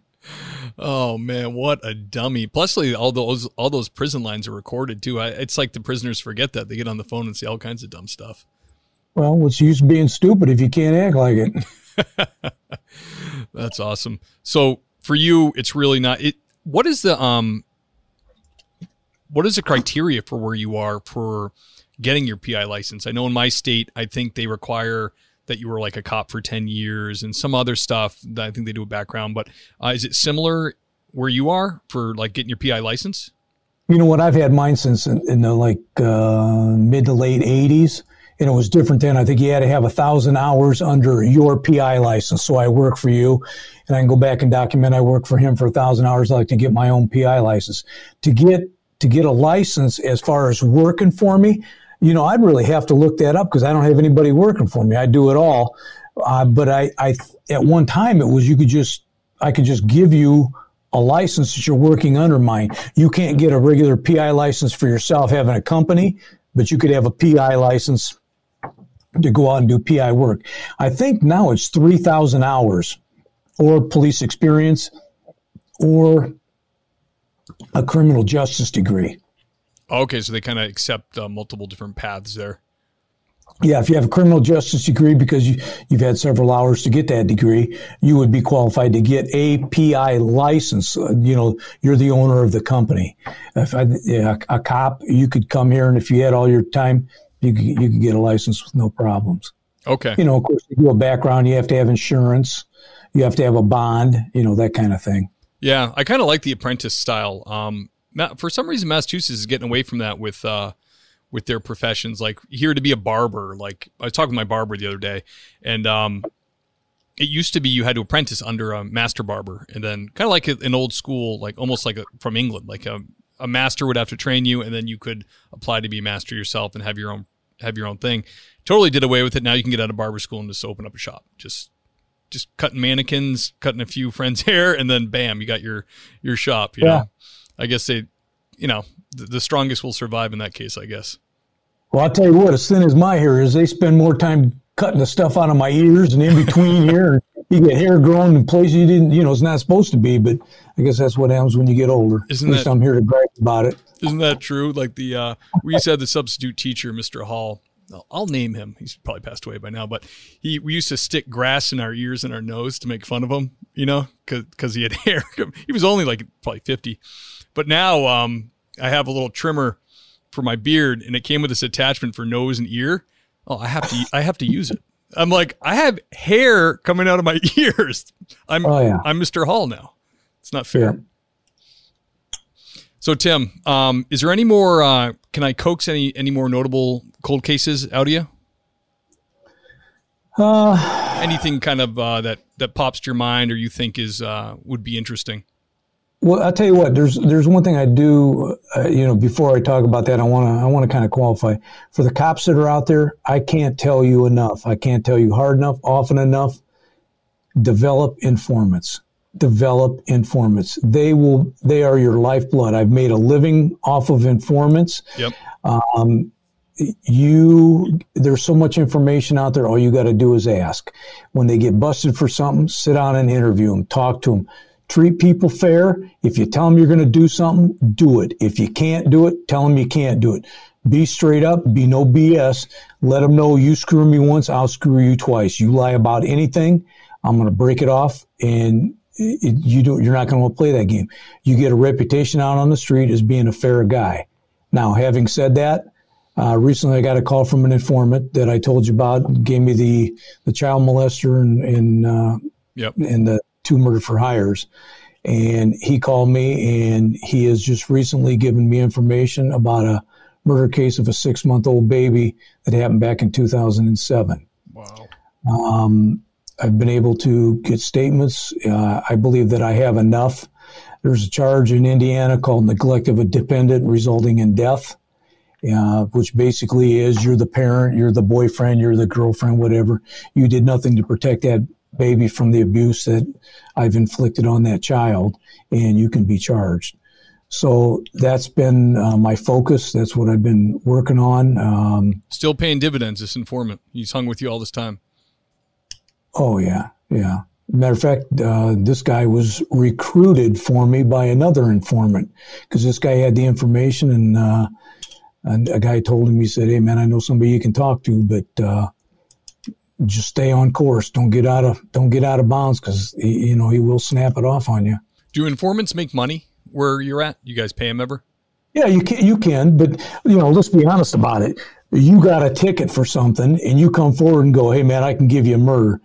Oh man, what a dummy! Plus, all those all those prison lines are recorded too. I, it's like the prisoners forget that they get on the phone and say all kinds of dumb stuff. Well, what's the use of being stupid if you can't act like it? That's awesome. So for you, it's really not it. What is the um? What is the criteria for where you are for getting your P I license? I know in my state, I think they require that you were like a cop for ten years and some other stuff that I think they do a background. But uh, is it similar where you are for like getting your P I license? You know what? I've had mine since in, in the like uh, mid to late eighties. And it was different then. I think you had to have a thousand hours under your P I license. So I work for you, and I can go back and document I work for him for a thousand hours. I like to get my own P I license. To get to get a license as far as working for me, you know, I'd really have to look that up because I don't have anybody working for me. I do it all. Uh, but I, I, at one time it was you could just, I could just give you a license that you're working under mine. You can't get a regular P I license for yourself having a company, but you could have a P I license to go out and do P I work. I think now it's three thousand hours or police experience or a criminal justice degree. Okay, so they kind of accept uh, multiple different paths there. Yeah, if you have a criminal justice degree because you, you've had several hours to get that degree, you would be qualified to get a P I license. Uh, you know, you're the owner of the company. If I, yeah, a cop, you could come here, and if you had all your time, you could, you could get a license with no problems. Okay. You know, of course, to do a background, you have to have insurance. You have to have a bond, you know, that kind of thing. Yeah, I kind of like the apprentice style. Um, for some reason, Massachusetts is getting away from that with uh, with their professions. Like here to be a barber. Like I was talking to my barber the other day, and um, it used to be you had to apprentice under a master barber, and then kind of like an old school, like almost like a, from England, like a, a master would have to train you, and then you could apply to be a master yourself and have your own have your own thing. Totally did away with it. Now you can get out of barber school and just open up a shop. Just just cutting mannequins, cutting a few friends' hair, and then bam, you got your your shop. You yeah. know, I guess they, you know, the, the strongest will survive in that case, I guess. Well, I'll tell you what, as thin as my hair is, they spend more time cutting the stuff out of my ears and in between here. You get hair growing in places you didn't, you know, it's not supposed to be, but I guess that's what happens when you get older. Isn't At least that, I'm here to brag about it. Isn't that true? Like the, uh, we used to have the substitute teacher, Mister Hall. I'll name him. He's probably passed away by now, but he, we used to stick grass in our ears and our nose to make fun of him, you know, cause, cause he had hair. He was only like probably fifty, but now, um, I have a little trimmer for my beard, and it came with this attachment for nose and ear. Oh, I have to, I have to use it. I'm like, I have hair coming out of my ears. I'm, oh, yeah. I'm Mister Hall now. It's not fair. Yeah. So Tim, um, is there any more, uh, can I coax any, any more notable cold cases out of you? Uh, Anything kind of, uh, that, that pops to your mind or you think is, uh, would be interesting? Well, I'll tell you what, there's, there's one thing I do, uh, you know, before I talk about that, I want to, I want to kind of qualify for the cops that are out there. I can't tell you enough. I can't tell you hard enough, often enough. Develop informants, develop informants. They will, they are your lifeblood. I've made a living off of informants. Yep. Um, you, there's so much information out there. All you got to do is ask. When they get busted for something, sit down and interview them, talk to them. Treat people fair. If you tell them you're going to do something, do it. If you can't do it, tell them you can't do it. Be straight up. Be no B S. Let them know you screw me once, I'll screw you twice. You lie about anything, I'm going to break it off, and it, you do, you're not going to play that game. You get a reputation out on the street as being a fair guy. Now, having said that, uh, recently I got a call from an informant that I told you about, gave me the, the child molester and, and, uh, yep. and the two murder for hires. And he called me, and he has just recently given me information about a murder case of a six month old baby that happened back in two thousand seven. Wow. Um, I've been able to get statements. Uh, I believe that I have enough. There's a charge in Indiana called neglect of a dependent resulting in death, uh, which basically is you're the parent, you're the boyfriend, you're the girlfriend, whatever. You did nothing to protect that baby from the abuse that I've inflicted on that child, and you can be charged. So that's been uh, my focus. That's what I've been working on. Um, Still paying dividends, this informant. He's hung with you all this time. Oh, yeah, yeah. Matter of fact, uh, this guy was recruited for me by another informant because this guy had the information, and, uh, and a guy told him, he said, hey, man, I know somebody you can talk to, but uh, just stay on course. Don't get out of don't get out of bounds because, you know, he will snap it off on you. Do informants make money where you're at? You guys pay them ever? Yeah, you can, you can, but, you know, let's be honest about it. You got a ticket for something, and you come forward and go, hey, man, I can give you a murder.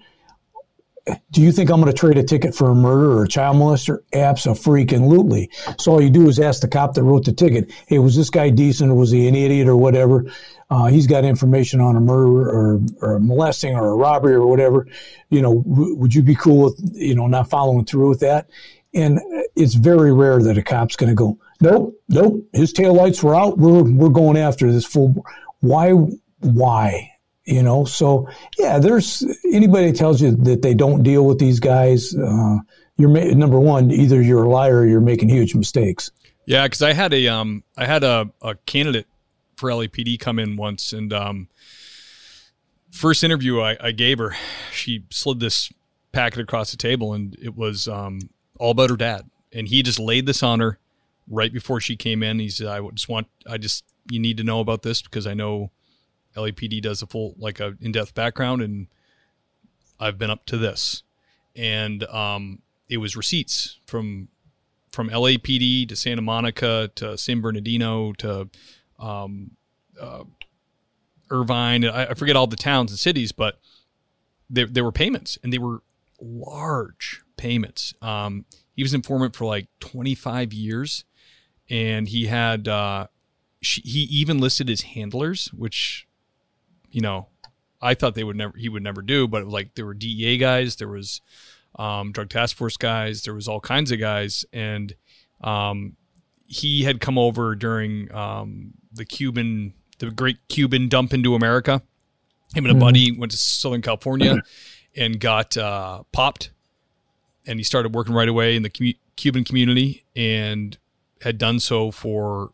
Do you think I'm going to trade a ticket for a murder or a child molester? Abso-freaking-lutely. So all you do is ask the cop that wrote the ticket, hey, was this guy decent, or was he an idiot or whatever? Uh, he's got information on a murder or, or a molesting or a robbery or whatever. You know, w- would you be cool with, you know, not following through with that? And it's very rare that a cop's going to go, nope, nope, his taillights were out. We're we're going after this full. Why? Why? You know, so yeah, there's anybody that tells you that they don't deal with these guys. Uh, you're ma- number one, either you're a liar or you're making huge mistakes. Yeah, because I had a um, I had a, a candidate for L A P D come in once, and um, first interview I, I gave her, she slid this packet across the table, and it was um, all about her dad, and he just laid this on her right before she came in. He said, "I just want, I just, you need to know about this because I know L A P D does a full, like a in-depth background, and I've been up to this." And um, it was receipts from from L A P D to Santa Monica to San Bernardino to um, uh, Irvine. I, I forget all the towns and cities, but there there were payments, and they were large payments. Um, he was informant for like twenty-five years, and he had uh, she, he even listed his handlers, which, you know, I thought they would never, he would never do, but like there were D E A guys, there was um, drug task force guys, there was all kinds of guys. And um, he had come over during um, the Cuban, the great Cuban dump into America. Him and a buddy went to Southern California and got uh, popped. And he started working right away in the commu- Cuban community and had done so for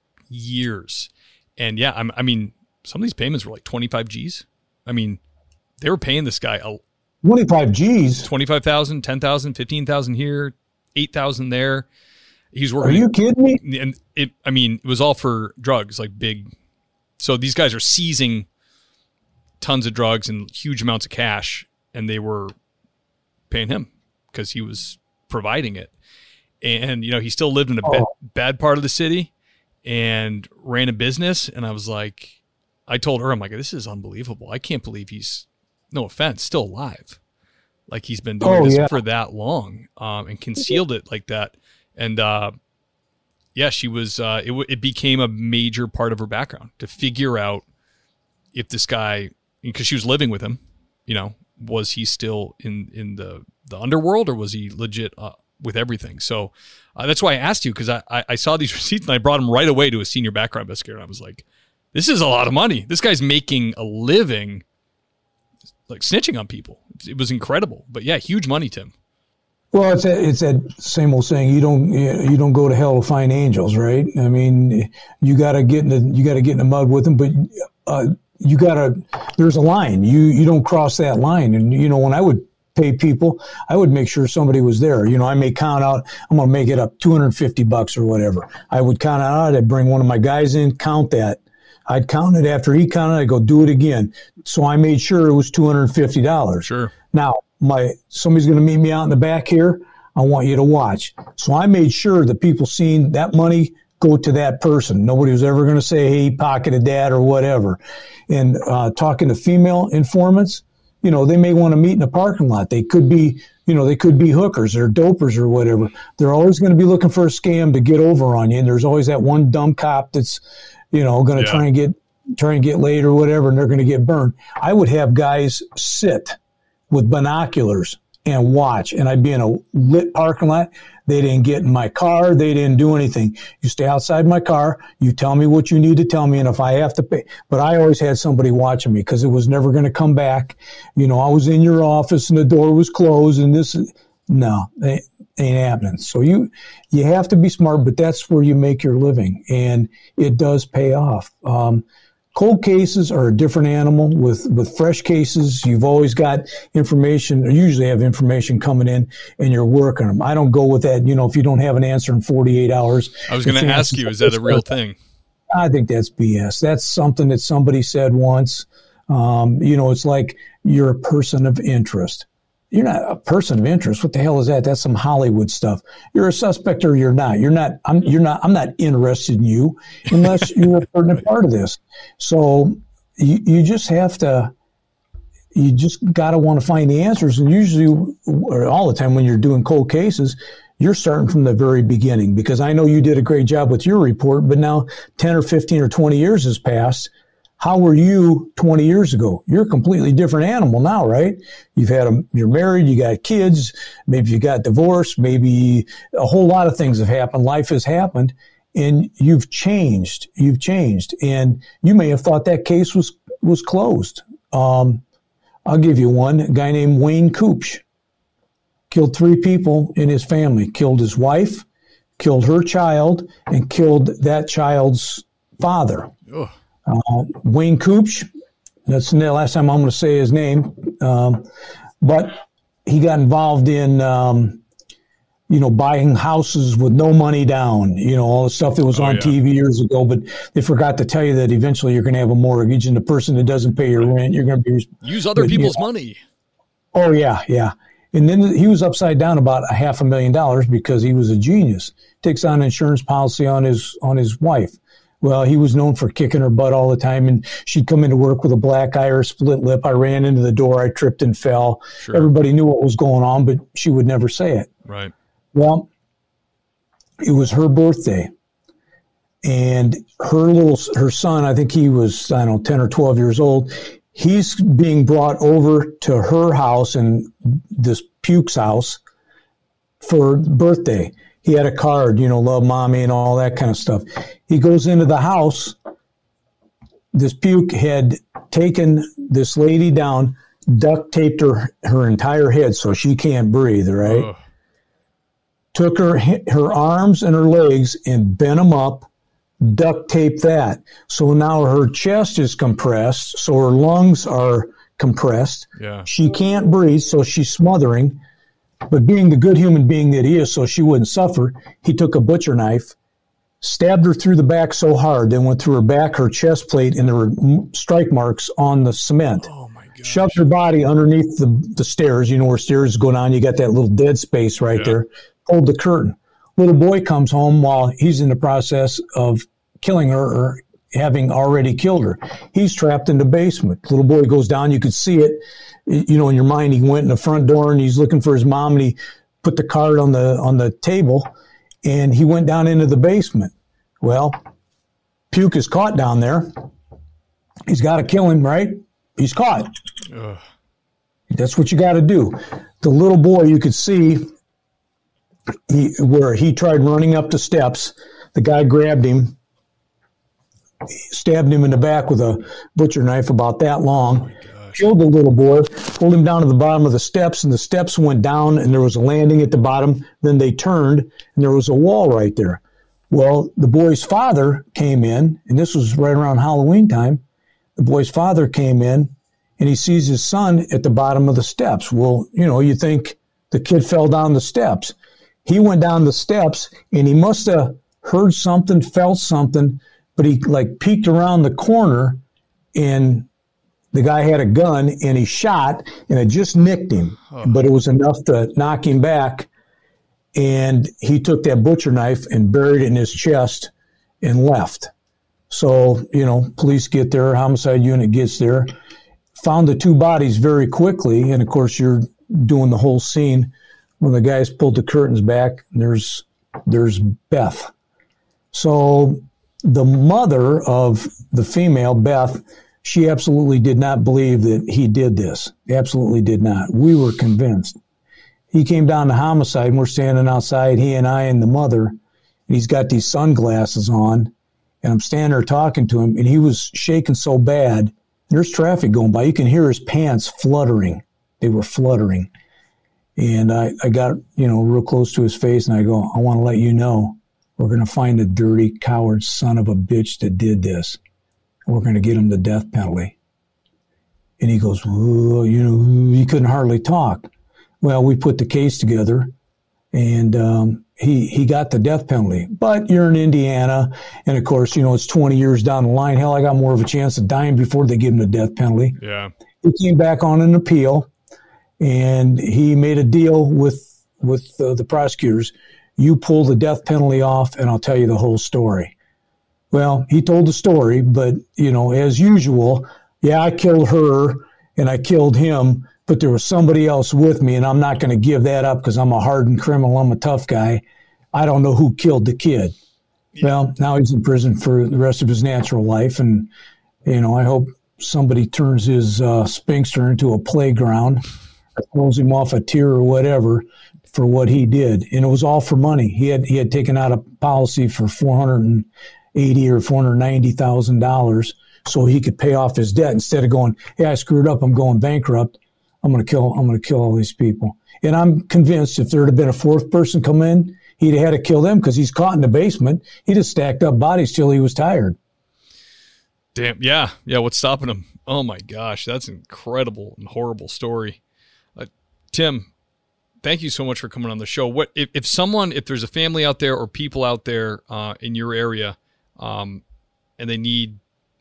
years. And yeah, I'm, I mean, some of these payments were like twenty-five G's. I mean, they were paying this guy a twenty-five G's, twenty-five thousand, ten thousand, fifteen thousand here, eight thousand there. He's working. Are you kidding me? And it, I mean, it was all for drugs, like big. So these guys are seizing tons of drugs and huge amounts of cash, and they were paying him because he was providing it. And, you know, he still lived in a oh. bad, bad part of the city and ran a business. And I was like, I told her, I'm like, this is unbelievable. I can't believe he's, no offense, still alive. Like he's been doing oh, this yeah. for that long um, and concealed it like that. And uh, yeah, she was, uh, it, w- it became a major part of her background to figure out if this guy, because she was living with him, you know, was he still in, in the, the underworld or was he legit uh, with everything? So uh, that's why I asked you, because I, I, I saw these receipts and I brought him right away to a senior background investigator. And I was like, this is a lot of money. This guy's making a living like snitching on people. It was incredible. But yeah, huge money, Tim. Well, it's a, it's that same old saying. You don't you don't go to hell to find angels, right? I mean, you got to get in the you got to get in the mud with them, but uh, you got to. There's a line. You you don't cross that line. And you know, when I would pay people, I would make sure somebody was there. You know, I may count out. I'm going to make it up two hundred fifty bucks or whatever. I would count it out. I'd bring one of my guys in, count that. I'd count it after he counted. I'd go do it again. So I made sure it was two hundred fifty dollars. Sure. Now, my somebody's going to meet me out in the back here. I want you to watch. So I made sure that people seen that money go to that person. Nobody was ever going to say, hey, he pocketed that or whatever. And uh, talking to female informants, you know, they may want to meet in a parking lot. They could be, you know, they could be hookers or dopers or whatever. They're always going to be looking for a scam to get over on you. And there's always that one dumb cop that's, you know, going to yeah. try and get try and get laid or whatever, and they're going to get burned. I would have guys sit with binoculars and watch, and I'd be in a lit parking lot. They didn't get in my car. They didn't do anything. You stay outside my car. You tell me what you need to tell me, and if I have to pay. But I always had somebody watching me because it was never going to come back. You know, I was in your office and the door was closed, and this no, it ain't happening. So you you have to be smart, but that's where you make your living, and it does pay off. Um, Cold cases are a different animal. With, with fresh cases, you've always got information, or usually have information coming in, and you're working them. I don't go with that. You know, if you don't have an answer in forty-eight hours. I was going to ask you, is that a real thing? I think that's B S. That's something that somebody said once. Um, you know, it's like you're a person of interest. You're not a person of interest. What the hell is that? That's some Hollywood stuff. You're a suspect or you're not. You're not. I'm. You're not. I'm not interested in you unless you're a pertinent part of this. So you, you just have to. You just got to want to find the answers. And usually, or all the time, when you're doing cold cases, you're starting from the very beginning. Because I know you did a great job with your report, but now ten or fifteen or twenty years has passed. How were you twenty years ago? You're a completely different animal now, right? You've had a, you're married, you got kids, maybe you got divorced, maybe a whole lot of things have happened. Life has happened, and you've changed. You've changed, and you may have thought that case was was closed. Um, I'll give you one. A guy named Wayne Kupch killed three people in his family. Killed his wife, killed her child, and killed that child's father. Ugh. Uh, Wayne Kupch, that's the last time I'm going to say his name, um, but he got involved in, um, you know, buying houses with no money down, you know, all the stuff that was oh, on yeah. T V years ago, but they forgot to tell you that eventually you're going to have a mortgage, and the person that doesn't pay your rent, you're going to be... Use other but, people's you know, money. Oh, yeah, yeah. And then he was upside down about a half a million dollars because he was a genius. Takes on an insurance policy on his on his wife. Well, he was known for kicking her butt all the time, and she'd come into work with a black eye or a split lip. I ran into the door. I tripped and fell. Sure. Everybody knew what was going on, but she would never say it. Right. Well, it was her birthday, and her little her son, I think he was, I don't know, ten or twelve years old, He's being brought over to her house and this Puke's house for birthday. He had a card, you know, love mommy and all that kind of stuff. He goes into the house. This Puke had taken this lady down, duct taped her, her entire head so she can't breathe, right? Ugh. Took her her arms and her legs and bent them up, duct taped that. So now her chest is compressed, so her lungs are compressed. Yeah. She can't breathe, so she's smothering. But being the good human being that he is, so she wouldn't suffer, he took a butcher knife, stabbed her through the back so hard, then went through her back, her chest plate, and there were strike marks on the cement. Oh my gosh. Shoved her body underneath the, the stairs. You know where stairs go down, you got that little dead space right yeah. there. Pulled the curtain. Little boy comes home while he's in the process of killing her or having already killed her. He's trapped in the basement. Little boy goes down. You could see it, you know, in your mind. He went in the front door and he's looking for his mom, and he put the card on the on the table, and he went down into the basement. Well, Puke is caught down there. He's got to kill him, right? He's caught. Ugh. That's what you got to do. The little boy, you could see he, where he tried running up the steps. The guy grabbed him, stabbed him in the back with a butcher knife about that long, oh killed the little boy, pulled him down to the bottom of the steps, and the steps went down, and there was a landing at the bottom. Then they turned, and there was a wall right there. Well, the boy's father came in, and this was right around Halloween time. The boy's father came in, and he sees his son at the bottom of the steps. Well, you know, you think the kid fell down the steps. He went down the steps, and he must have heard something, felt something, but he like peeked around the corner, and the guy had a gun, and he shot, and it just nicked him, oh. but it was enough to knock him back. And he took that butcher knife and buried it in his chest and left. So, you know, police get there, homicide unit gets there, found the two bodies very quickly. And of course, you're doing the whole scene when the guys pulled the curtains back. And there's, there's Beth. So the mother of the female, Beth, she absolutely did not believe that he did this. Absolutely did not. We were convinced. He came down to homicide, and we're standing outside, he and I and the mother, and he's got these sunglasses on, and I'm standing there talking to him, and he was shaking so bad. There's traffic going by. You can hear his pants fluttering. They were fluttering. And I, I got, you know, real close to his face, and I go, I want to let you know, we're going to find the dirty, coward son of a bitch that did this. And we're going to get him the death penalty. And he goes, oh, you know, he couldn't hardly talk. Well, we put the case together, and um, he he got the death penalty. But you're in Indiana, and of course, you know, it's twenty years down the line. Hell, I got more of a chance of dying before they give him the death penalty. Yeah. He came back on an appeal, and he made a deal with with uh, the prosecutors. You pull the death penalty off, and I'll tell you the whole story. Well, he told the story, but, you know, as usual, yeah, I killed her, and I killed him, but there was somebody else with me, and I'm not going to give that up because I'm a hardened criminal. I'm a tough guy. I don't know who killed the kid. Yeah. Well, now he's in prison for the rest of his natural life, and, you know, I hope somebody turns his uh, Spinster into a playground or throws him off a tier or whatever for what he did. And it was all for money. He had he had taken out a policy for four hundred eighty thousand dollars or four hundred ninety thousand dollars so he could pay off his debt instead of going, hey, I screwed up, I'm going bankrupt. I'm going to kill, I'm going to kill all these people. And I'm convinced if there had been a fourth person come in, he'd have had to kill them because he's caught in the basement. He'd have stacked up bodies till he was tired. Damn. Yeah. Yeah. What's stopping him? Oh my gosh. That's an incredible and horrible story. Uh, Tim, thank you so much for coming on the show. What, if, if someone, if there's a family out there or people out there uh, in your area um, and they need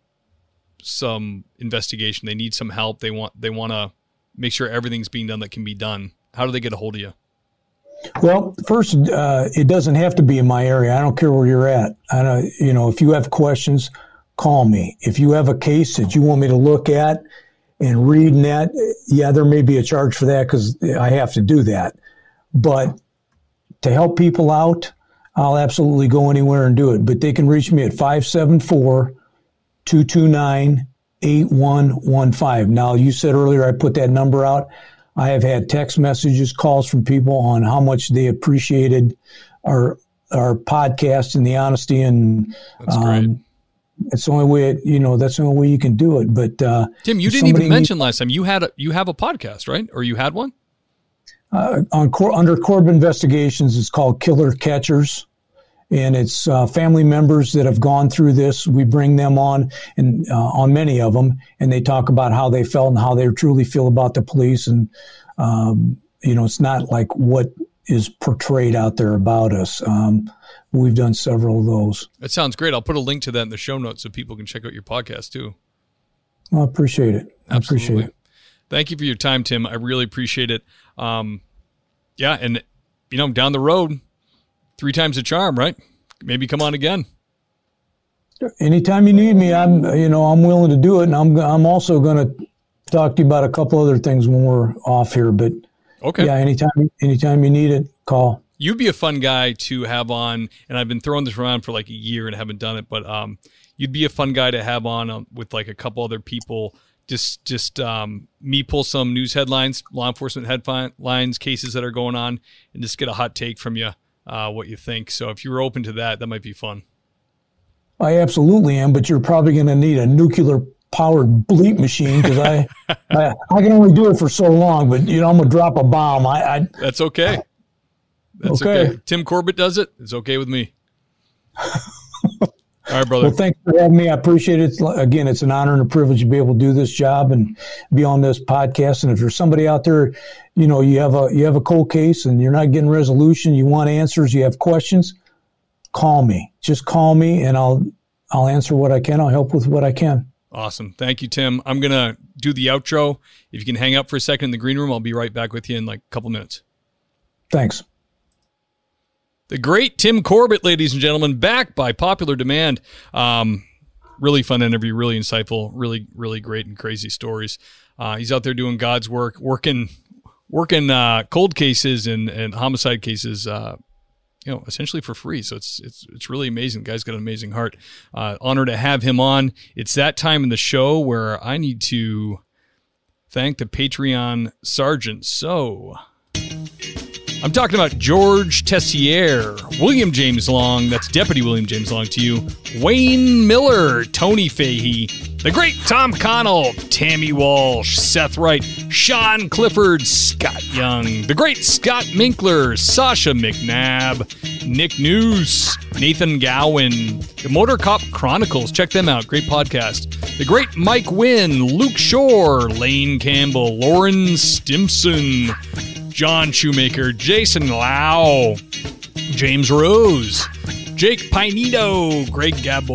some investigation, they need some help, they want, they want to make sure everything's being done that can be done, how do they get a hold of you? Well, first, uh, it doesn't have to be in my area. I don't care where you're at. I don't, you know, if you have questions, call me. If you have a case that you want me to look at and read in that, yeah, there may be a charge for that because I have to do that. But to help people out, I'll absolutely go anywhere and do it. But they can reach me at five seven four, two two nine, eight one one five. Now, you said earlier I put that number out. I have had text messages, calls from people on how much they appreciated our our podcast and the honesty, and that's great. Um, it's the only way it, you know, that's the only way you can do it. But uh, Tim, you didn't even mention last time you had a, you have a podcast, right? Or you had one? Uh, on under Corb Investigations, it's called Killer Catchers, and it's uh, family members that have gone through this. We bring them on, and uh, on many of them, and they talk about how they felt and how they truly feel about the police. And um, you know, it's not like what is portrayed out there about us. Um, we've done several of those. That sounds great. I'll put a link to that in the show notes so people can check out your podcast too. I appreciate it. I Absolutely. appreciate it. Thank you for your time, Tim. I really appreciate it. Um, yeah, and you know, down the road, three times a charm, right? Maybe come on again. Anytime you need me, I'm you know I'm willing to do it, and I'm I'm also going to talk to you about a couple other things when we're off here. But okay, yeah, anytime anytime you need it, call. You'd be a fun guy to have on, and I've been throwing this around for like a year and haven't done it, but um, you'd be a fun guy to have on um, with like a couple other people. Just, just um, me pull some news headlines, law enforcement headlines, cases that are going on, and just get a hot take from you, uh, what you think. So if you were open to that, that might be fun. I absolutely am, but you're probably going to need a nuclear-powered bleep machine because I, I, I can only do it for so long. But you know, I'm gonna drop a bomb. I, I that's okay. That's okay. okay. Tim Corbett does it. It's okay with me. All right, brother. Well, thanks for having me. I appreciate it. Again, it's an honor and a privilege to be able to do this job and be on this podcast. And if there's somebody out there, you know, you have a you have a cold case and you're not getting resolution, you want answers, you have questions, call me. Just call me, and I'll I'll answer what I can. I'll help with what I can. Awesome. Thank you, Tim. I'm gonna do the outro. If you can hang up for a second in the green room, I'll be right back with you in like a couple minutes. Thanks. The great Tim Corbett, ladies and gentlemen, back by popular demand. Um, really fun interview, really insightful, really, really great and crazy stories. Uh, he's out there doing God's work, working, working uh, cold cases and, and homicide cases, uh, you know, essentially for free. So it's it's it's really amazing. The guy's got an amazing heart. Uh, honored to have him on. It's that time in the show where I need to thank the Patreon sergeant. So I'm talking about George Tessier, William James Long, that's Deputy William James Long to you, Wayne Miller, Tony Fahey, the great Tom Connell, Tammy Walsh, Seth Wright, Sean Clifford, Scott Young, the great Scott Minkler, Sasha McNabb, Nick Noose, Nathan Gowan, the Motor Cop Chronicles, check them out, great podcast, the great Mike Wynn, Luke Shore, Lane Campbell, Lauren Stimson, John Shoemaker, Jason Lau, James Rose, Jake Pinito, Greg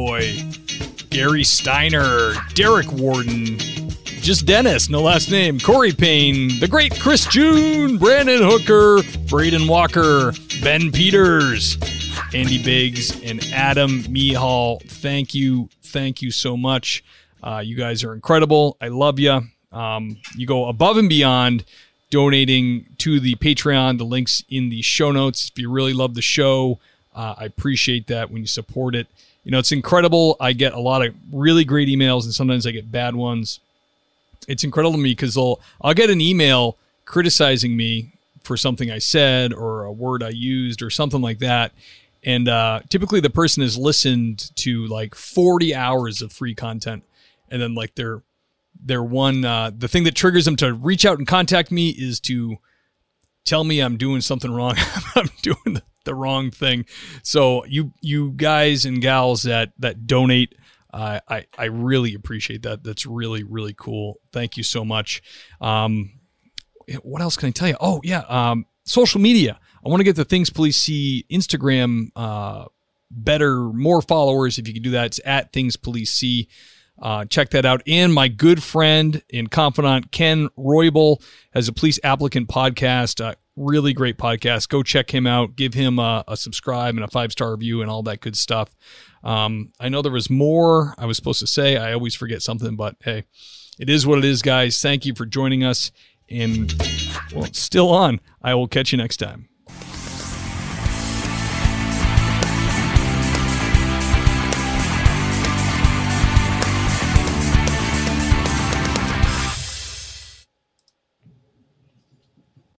Gaboy, Gary Steiner, Derek Warden, just Dennis, no last name, Corey Payne, the great Chris June, Brandon Hooker, Braden Walker, Ben Peters, Andy Biggs, and Adam Mihal. Thank you, thank you so much. Uh, you guys are incredible. I love you. Um, you go above and beyond donating to the Patreon. The link's in the show notes. If you really love the show, uh, I appreciate that when you support it. You know, it's incredible. I get a lot of really great emails, and sometimes I get bad ones. It's incredible to me because I'll, I'll get an email criticizing me for something I said or a word I used or something like that. And uh, typically the person has listened to like forty hours of free content, and then like they're Their one, uh, the thing that triggers them to reach out and contact me is to tell me I'm doing something wrong. I'm doing the, the wrong thing. So you, you guys and gals that that donate, uh, I I really appreciate that. That's really really cool. Thank you so much. Um, what else can I tell you? Oh yeah, um, social media. I want to get the Things Police See Instagram uh, better, more followers. If you can do that, it's at Things Police See. Uh, check that out. And my good friend and confidant, Ken Roybal, has a police applicant podcast. Uh, really great podcast. Go check him out. Give him a, a subscribe and a five-star review and all that good stuff. Um, I know there was more I was supposed to say. I always forget something, but hey, it is what it is, guys. Thank you for joining us. And, well, it's still on. I will catch you next time.